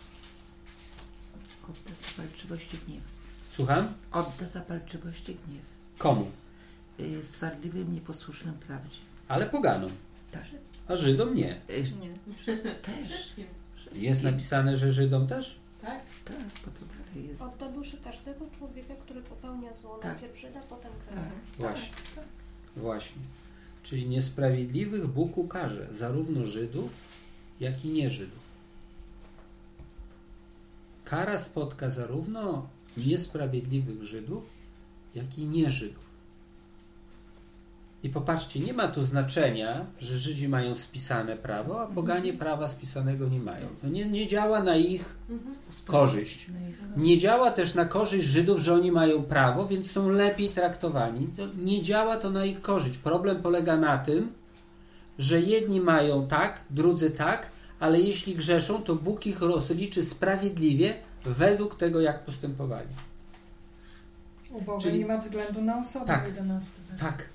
Odda zapalczywość i gniew. Słucham? Odda zapalczywość i gniew. Komu? Stwarliwym, nieposłusznym prawdzie. Ale poganom. Tak. A Żydom nie. Nie. Też. Wszystkim. Jest napisane, że Żydom też? Tak? Tak, bo to dalej jest. Odda duszy każdego człowieka, który popełnia zło, Tak. najpierw Żyda, potem Tak. Greka. Właśnie. Właśnie. Czyli niesprawiedliwych Bóg ukarze zarówno Żydów, jak i nie Żydów. Kara spotka zarówno niesprawiedliwych Żydów, jak i nie Żydów. I popatrzcie, nie ma tu znaczenia, że Żydzi mają spisane prawo, a poganie prawa spisanego nie mają. To nie działa na ich Mhm. korzyść. Nie działa też na korzyść Żydów, że oni mają prawo, więc są lepiej traktowani. To nie działa to na ich korzyść. Problem polega na tym, że jedni mają tak, drudzy tak, ale jeśli grzeszą, to Bóg ich rozliczy sprawiedliwie według tego, jak postępowali. U Boga Czyli- nie ma względu na osobę. Tak. 11. Tak.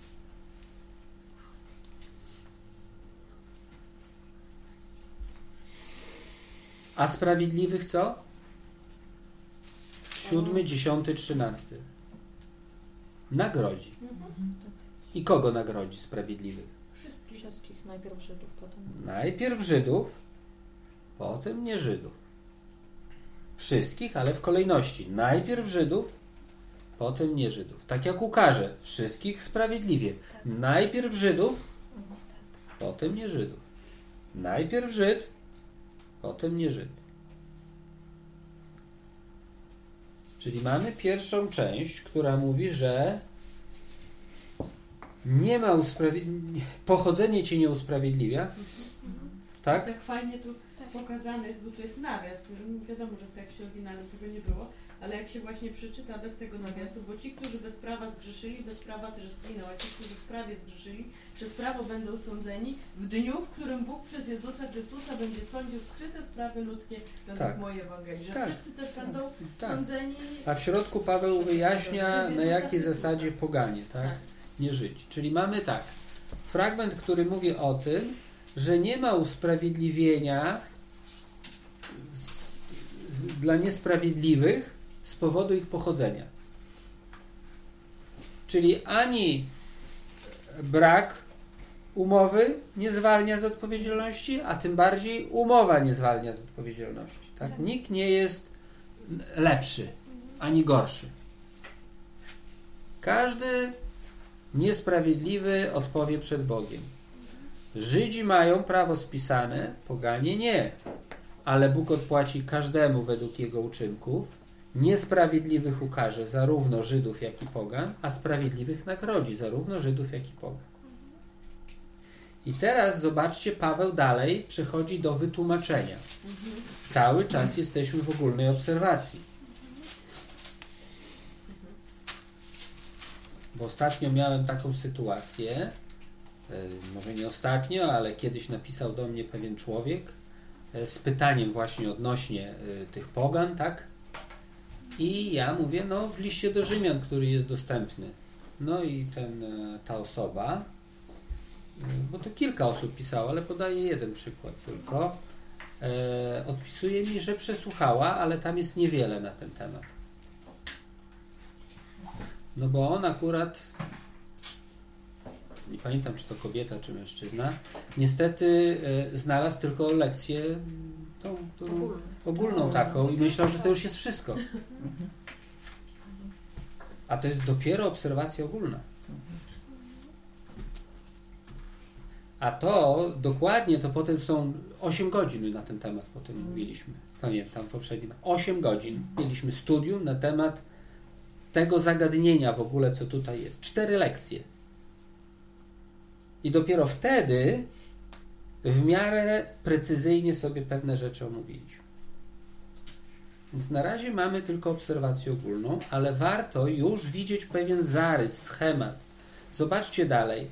A sprawiedliwych co? 7, 10, 13. Nagrodzi. Mhm. I kogo nagrodzi sprawiedliwych? Wszystkich. Wszystkich. Najpierw Żydów, potem... Najpierw Żydów, potem nie Żydów. Wszystkich, ale w kolejności. Najpierw Żydów, potem nie Żydów. Tak jak ukaże. Wszystkich sprawiedliwie. Najpierw Żydów, potem nie Żydów. Najpierw Żyd, potem nie Żyd. Czyli mamy pierwszą część, która mówi, że nie ma pochodzenie cię nie usprawiedliwia. Tak? Tak fajnie tu pokazane jest, bo tu jest nawias. Wiadomo, że w tekście oryginalnym tego nie było, ale jak się właśnie przeczyta bez tego nawiasu, bo ci, którzy bez prawa zgrzeszyli, bez prawa też zginą, a ci, którzy w prawie zgrzeszyli, przez prawo będą sądzeni w dniu, w którym Bóg przez Jezusa Chrystusa będzie sądził skryte sprawy ludzkie według Tak. mojej Ewangelii, że Tak. wszyscy też będą Tak. sądzeni. A w środku Paweł wyjaśnia, Przez na Jezusa jakiej Chrystusa. zasadzie poganie, tak? Tak. Nie żyć. Czyli mamy tak, fragment, który mówi o tym, że nie ma usprawiedliwienia dla niesprawiedliwych z powodu ich pochodzenia. Czyli ani brak umowy nie zwalnia z odpowiedzialności, a tym bardziej umowa nie zwalnia z odpowiedzialności. Tak? Nikt nie jest lepszy ani gorszy. Każdy niesprawiedliwy odpowie przed Bogiem. Żydzi mają prawo spisane, poganie nie. Ale Bóg odpłaci każdemu według jego uczynków. Niesprawiedliwych ukarze zarówno Żydów, jak i pogan, a sprawiedliwych nagrodzi zarówno Żydów, jak i pogan. I teraz zobaczcie, Paweł dalej przechodzi do wytłumaczenia. Cały czas jesteśmy w ogólnej obserwacji. Bo ostatnio miałem taką sytuację, może nie ostatnio, ale kiedyś napisał do mnie pewien człowiek z pytaniem właśnie odnośnie tych pogan, tak? I ja mówię, no w liście do Rzymian, który jest dostępny. No i ta osoba, bo to kilka osób pisało, ale podaję jeden przykład tylko, odpisuje mi, że przesłuchała, ale tam jest niewiele na ten temat. No bo on akurat, nie pamiętam, czy to kobieta, czy mężczyzna, niestety znalazł tylko lekcję tą ogólną taką i myślał, że to już jest wszystko. A to jest dopiero obserwacja ogólna. A to dokładnie, to potem są 8 godzin na ten temat potem mówiliśmy. Pamiętam poprzednio. 8 godzin mieliśmy studium na temat tego zagadnienia w ogóle, co tutaj jest. 4 lekcje. I dopiero wtedy w miarę precyzyjnie sobie pewne rzeczy omówiliśmy. Więc na razie mamy tylko obserwację ogólną, ale warto już widzieć pewien zarys, schemat. Zobaczcie dalej.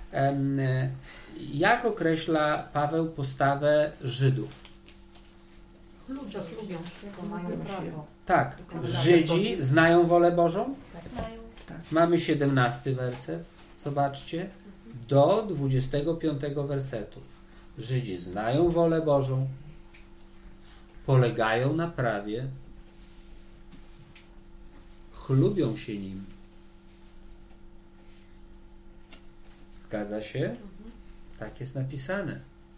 Jak określa Paweł postawę Żydów? Ludzie lubią się, bo mają prawo. Tak, Żydzi znają wolę Bożą? Znają. Mamy 17 werset, zobaczcie, do 25 wersetu. Żydzi znają wolę Bożą, polegają na prawie, chlubią się nim. Zgadza się? Tak jest napisane.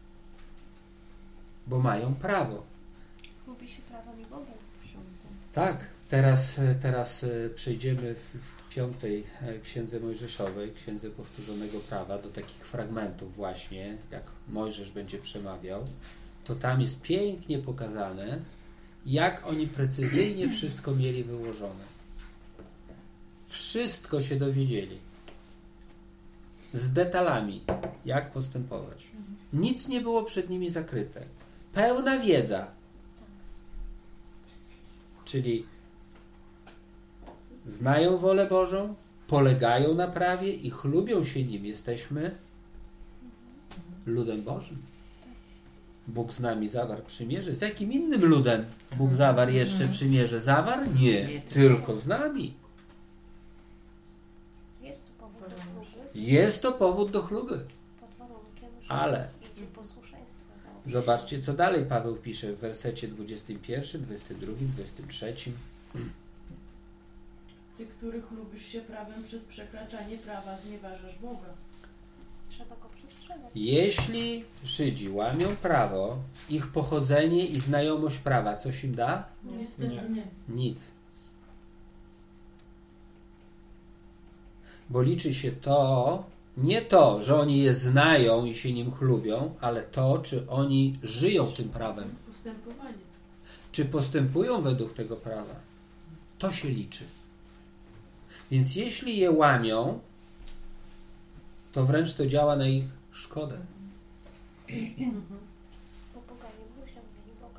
Bo mają prawo. Lubi się prawem i Bogiem. Tak, teraz przejdziemy w 5 Księdze Mojżeszowej, Księdze Powtórzonego Prawa, do takich fragmentów właśnie, jak Mojżesz będzie przemawiał, to tam jest pięknie pokazane, jak oni precyzyjnie wszystko mieli wyłożone. Wszystko się dowiedzieli. Z detalami, jak postępować. Nic nie było przed nimi zakryte. Pełna wiedza. Czyli znają wolę Bożą, polegają na prawie i chlubią się nim. Jesteśmy ludem Bożym. Bóg z nami zawarł przymierze. Z jakim innym ludem Bóg zawarł jeszcze przymierze? Zawarł? Nie, tylko z nami. Jest to powód do chluby. Jest to powód do chluby. Pod warunkiem, że Ale idzie posłuszeństwo za zobaczcie, co dalej Paweł pisze w wersecie 21, 22, 23. Ty, który chlubisz się prawem przez przekraczanie prawa, znieważasz Boga. Trzeba go przestrzegać. Jeśli Żydzi łamią prawo, ich pochodzenie i znajomość prawa coś im da? Niestety nie. Nic. Bo liczy się to, nie to, że oni je znają i się nim chlubią, ale to, czy oni żyją tym prawem. Postępowanie. Czy postępują według tego prawa. To się liczy. Więc jeśli je łamią, to wręcz to działa na ich szkodę. Bo poganie osiągnęli Boga.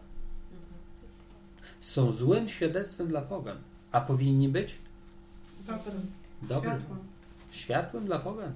Są złym świadectwem dla pogan. A powinni być? Dobrym. Światło. Światłem dla pogan.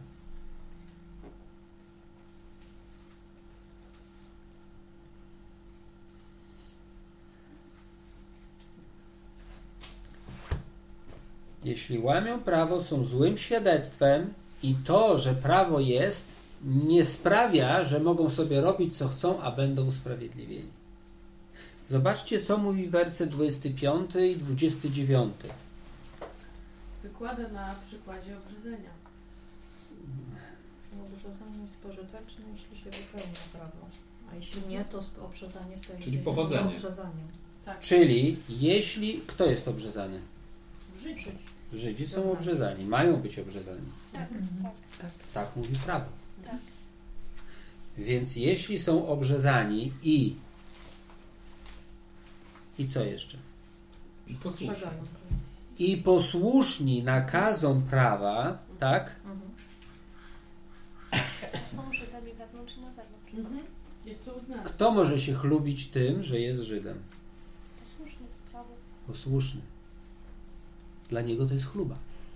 Jeśli łamią prawo, są złym świadectwem i to, że prawo jest, nie sprawia, że mogą sobie robić co chcą, a będą usprawiedliwieni. Zobaczcie, co mówi werset 25 i 29. Wykłada na przykładzie obrzezania. Obrzezanie jest pożyteczne, jeśli się wypełnia prawo. A jeśli nie, to obrzezanie staje Czyli się pochodzenie. obrzezaniem. Tak. Czyli jeśli... Kto jest obrzezany? Żyć. Żydzi są obrzezani. Mają być obrzezani. Tak, tak, Tak mówi prawo. tak. Więc jeśli są obrzezani i co jeszcze? Posłusznie. Przegają. I posłuszni nakazom prawa, tak? Są Żydami wewnątrz i na zewnątrz. Jest to uznane. Kto może się chlubić tym, że jest Żydem? Posłuszny prawu. Posłuszny. Dla niego to jest chluba.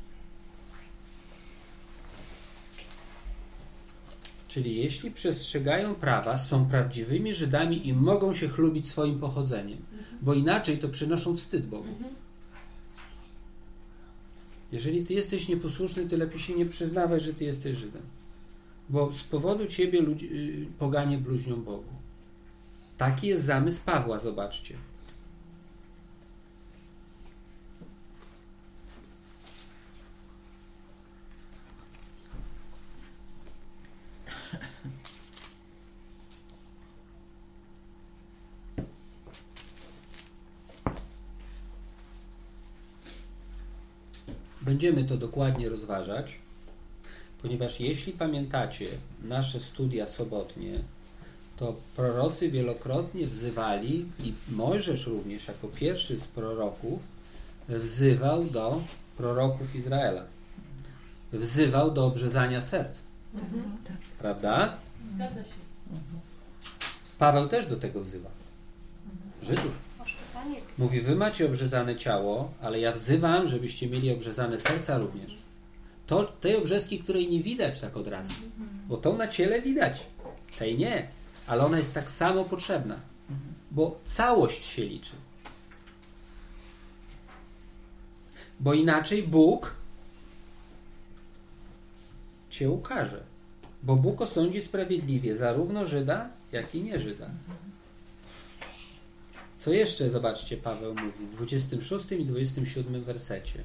Czyli jeśli przestrzegają prawa, są prawdziwymi Żydami i mogą się chlubić swoim pochodzeniem, bo inaczej to przynoszą wstyd Bogu. Jeżeli ty jesteś nieposłuszny, to lepiej się nie przyznawać, że ty jesteś Żydem. Bo z powodu ciebie poganie bluźnią Bogu. Taki jest zamysł Pawła, zobaczcie. Będziemy to dokładnie rozważać, ponieważ jeśli pamiętacie nasze studia sobotnie, to prorocy wielokrotnie wzywali i Mojżesz również jako pierwszy z proroków wzywał do proroków Izraela. Wzywał do obrzezania serc. Prawda? Zgadza się. Paweł też do tego wzywa. Żydów. Oszczepanie Mówi, wy macie obrzezane ciało, ale ja wzywam, żebyście mieli obrzezane serca również. To tej obrzeski, której nie widać tak od razu. Bo tą na ciele widać. Tej nie. Ale ona jest tak samo potrzebna. Bo całość się liczy. Bo inaczej Bóg cię ukaże. Bo Bóg osądzi sprawiedliwie zarówno Żyda, jak i nie Żyda. Co jeszcze, zobaczcie, Paweł mówi w 26 i 27 wersecie.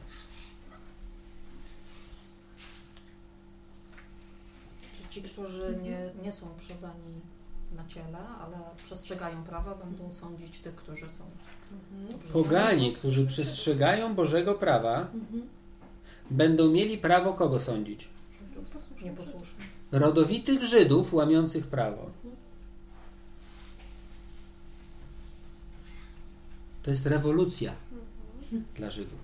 Ci, którzy nie są obrzezani na ciele, ale przestrzegają prawa, będą sądzić tych, którzy są obrzezani. Poganie, którzy przestrzegają Bożego prawa, będą mieli prawo kogo sądzić? Nieposłuszny. Rodowitych Żydów łamiących prawo. To jest rewolucja dla Żydów.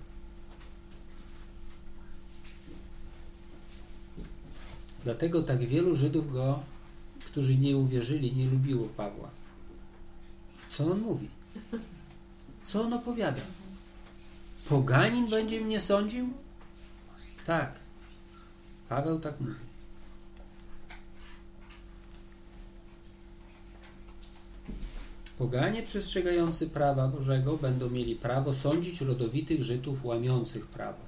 Dlatego tak wielu Żydów którzy nie uwierzyli, nie lubiło Pawła. Co on mówi? Co on opowiada? Poganin będzie mnie sądził? Tak. Paweł tak mówi. Poganie przestrzegający prawa Bożego będą mieli prawo sądzić rodowitych Żydów łamiących prawo.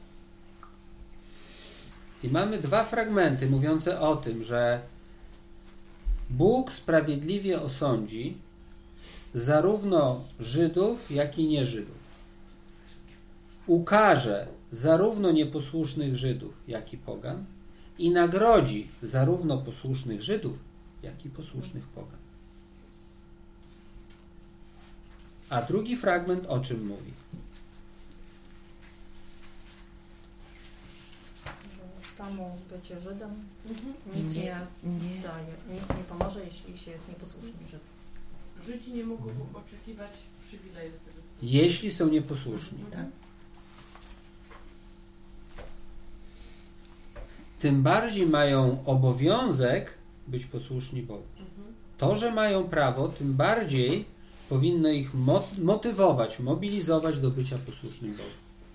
I mamy dwa fragmenty mówiące o tym, że Bóg sprawiedliwie osądzi zarówno Żydów, jak i nie Żydów. Ukarze zarówno nieposłusznych Żydów, jak i pogan i nagrodzi zarówno posłusznych Żydów, jak i posłusznych pogan. A drugi fragment o czym mówi? Że samo bycie Żydem nic nie daje, nic nie pomoże, jeśli się jest nieposłusznym Żydem. Żydzi nie mogą oczekiwać przywilejów z tego. Jeśli są nieposłuszni. Tak. Tym bardziej mają obowiązek być posłuszni Bogu. To, że mają prawo, tym bardziej powinno ich motywować, mobilizować do bycia posłusznym Bogu.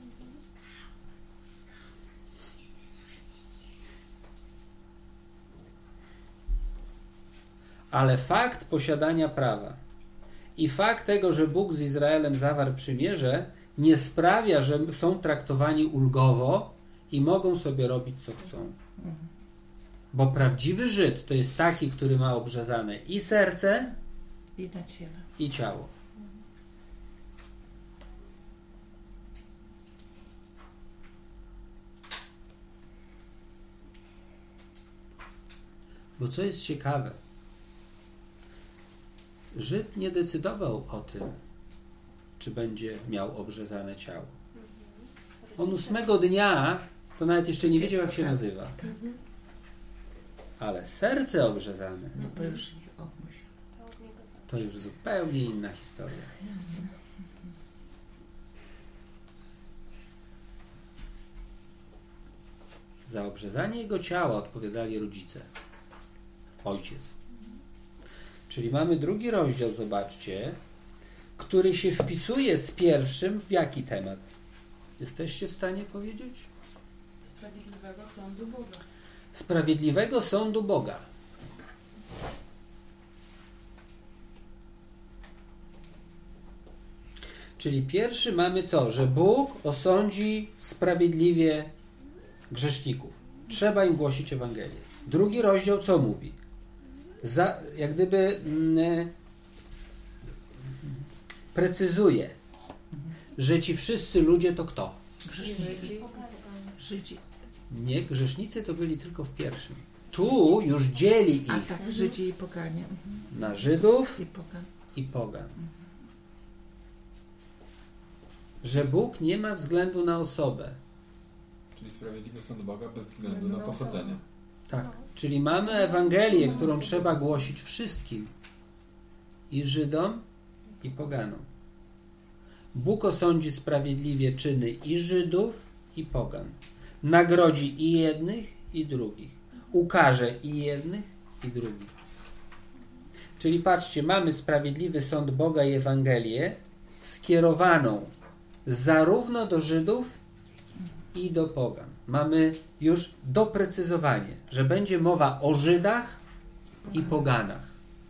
Ale fakt posiadania prawa i fakt tego, że Bóg z Izraelem zawarł przymierze, nie sprawia, że są traktowani ulgowo i mogą sobie robić co chcą. Bo prawdziwy Żyd to jest taki, który ma obrzezane i serce, I na ciele. i ciało. Bo co jest ciekawe, Żyd nie decydował o tym, czy będzie miał obrzezane ciało. On 8 dnia to nawet jeszcze nie wiedział, jak się nazywa. Ale serce obrzezane No to już To od niego zależy. to już zupełnie inna historia. jasne. Za obrzezanie jego ciała odpowiadali rodzice, ojciec. Czyli mamy 2 rozdział, zobaczcie, który się wpisuje z pierwszym w jaki temat? Jesteście w stanie powiedzieć? Sprawiedliwego sądu Boga. Sprawiedliwego sądu Boga. Czyli pierwszy mamy co? Że Bóg osądzi sprawiedliwie grzeszników. Trzeba im głosić Ewangelię. 2 rozdział co mówi? Jak gdyby precyzuje, że ci wszyscy ludzie to kto? Grzesznicy. Poganie. Żydzi. Nie, grzesznicy to byli tylko w pierwszym. Tu już dzieli A ich tak, Żydzi i poganie. na Żydów I pogan. i pogan. Że Bóg nie ma względu na osobę. Czyli sprawiedliwy sąd Boga bez względu na pochodzenie. Tak. Czyli mamy Ewangelię, którą trzeba głosić wszystkim. I Żydom, i poganom. Bóg osądzi sprawiedliwie czyny i Żydów, i pogan. Nagrodzi i jednych, i drugich. Ukarze i jednych, i drugich. Czyli patrzcie, mamy sprawiedliwy sąd Boga i Ewangelię skierowaną zarówno do Żydów, i do pogan. Mamy już doprecyzowanie, że będzie mowa o Żydach i poganach.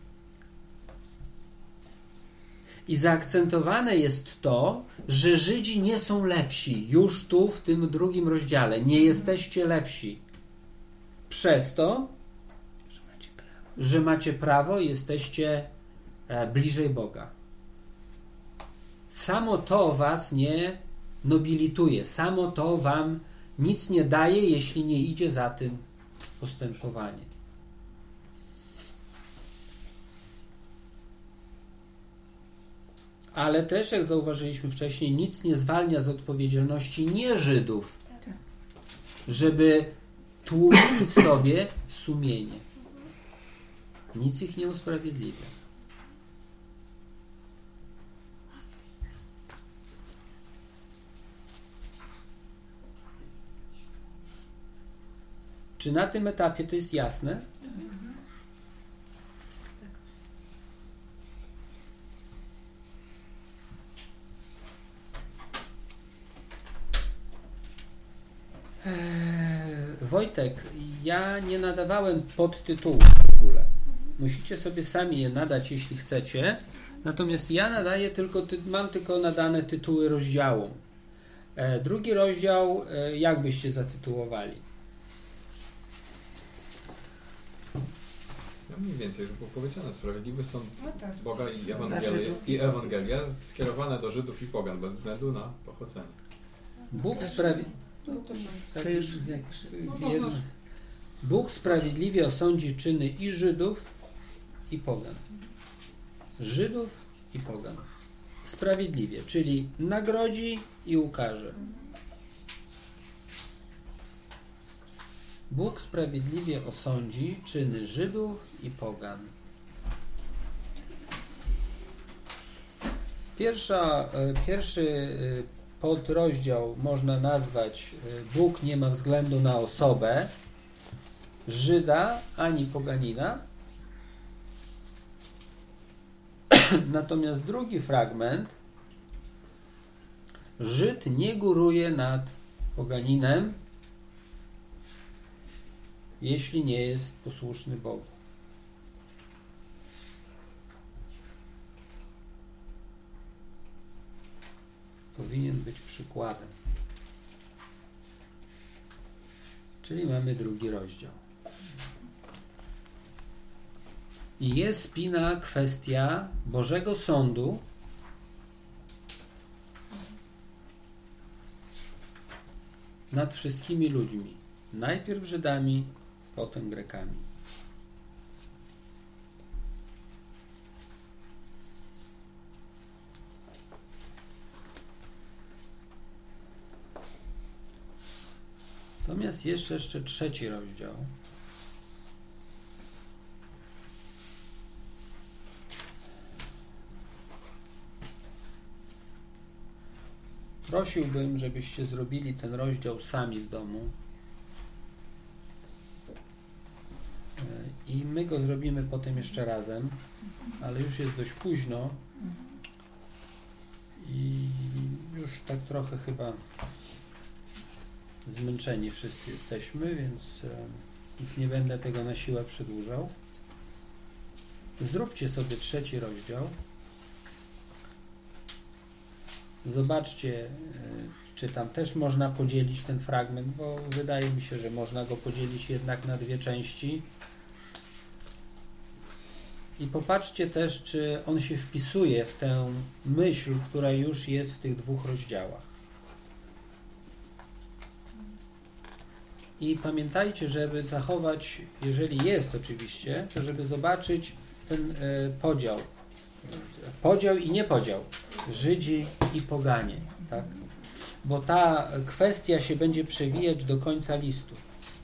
I zaakcentowane jest to, że Żydzi nie są lepsi. Już tu w tym 2 rozdziale. Nie jesteście lepsi. Przez to, że macie prawo i jesteście bliżej Boga. Samo to was nie nobilituje. Samo to wam nic nie daje, jeśli nie idzie za tym postępowanie. Ale też, jak zauważyliśmy wcześniej, nic nie zwalnia z odpowiedzialności nie Żydów, żeby tłumili w sobie sumienie. Nic ich nie usprawiedliwia. Czy na tym etapie to jest jasne? Wojtek, ja nie nadawałem podtytułów w ogóle. Musicie sobie sami je nadać, jeśli chcecie. Natomiast ja nadaję mam tylko nadane tytuły rozdziałom. 2 rozdział, jak byście zatytułowali? No mniej więcej, że było powiedziane, sprawiedliwy sąd No tak. Boga i Żydów. Ewangelia skierowane do Żydów i pogan bez względu na pochodzenie. To już Bóg sprawiedliwie osądzi czyny i Żydów, i pogan. Żydów i pogan. Sprawiedliwie, czyli nagrodzi i ukarze. Bóg sprawiedliwie osądzi czyny Żydów i pogan. Pierwszy podrozdział można nazwać Bóg nie ma względu na osobę, Żyda ani poganina. Natomiast drugi fragment, Żyd nie góruje nad poganinem, jeśli nie jest posłuszny Bogu. Powinien być przykładem. Czyli mamy 2 rozdział. I jest spina kwestia Bożego Sądu nad wszystkimi ludźmi. Najpierw Żydami, potem Grekami. Natomiast jest jeszcze 3 rozdział. Prosiłbym, żebyście zrobili ten rozdział sami w domu. I my go zrobimy potem jeszcze razem, ale już jest dość późno i już tak trochę chyba zmęczeni wszyscy jesteśmy, więc nie będę tego na siłę przedłużał. Zróbcie sobie 3 rozdział. Zobaczcie, czy tam też można podzielić ten fragment, bo wydaje mi się, że można go podzielić jednak na 2 części. I popatrzcie też, czy on się wpisuje w tę myśl, która już jest w tych 2 rozdziałach. I pamiętajcie, żeby zachować, jeżeli jest oczywiście, to żeby zobaczyć ten podział. Podział i niepodział. Żydzi i poganie. Tak? Bo ta kwestia się będzie przewijać do końca listu.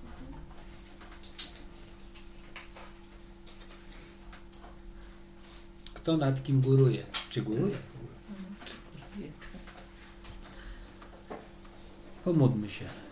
Kto nad kim góruje? Czy góruje? Pomódlmy się.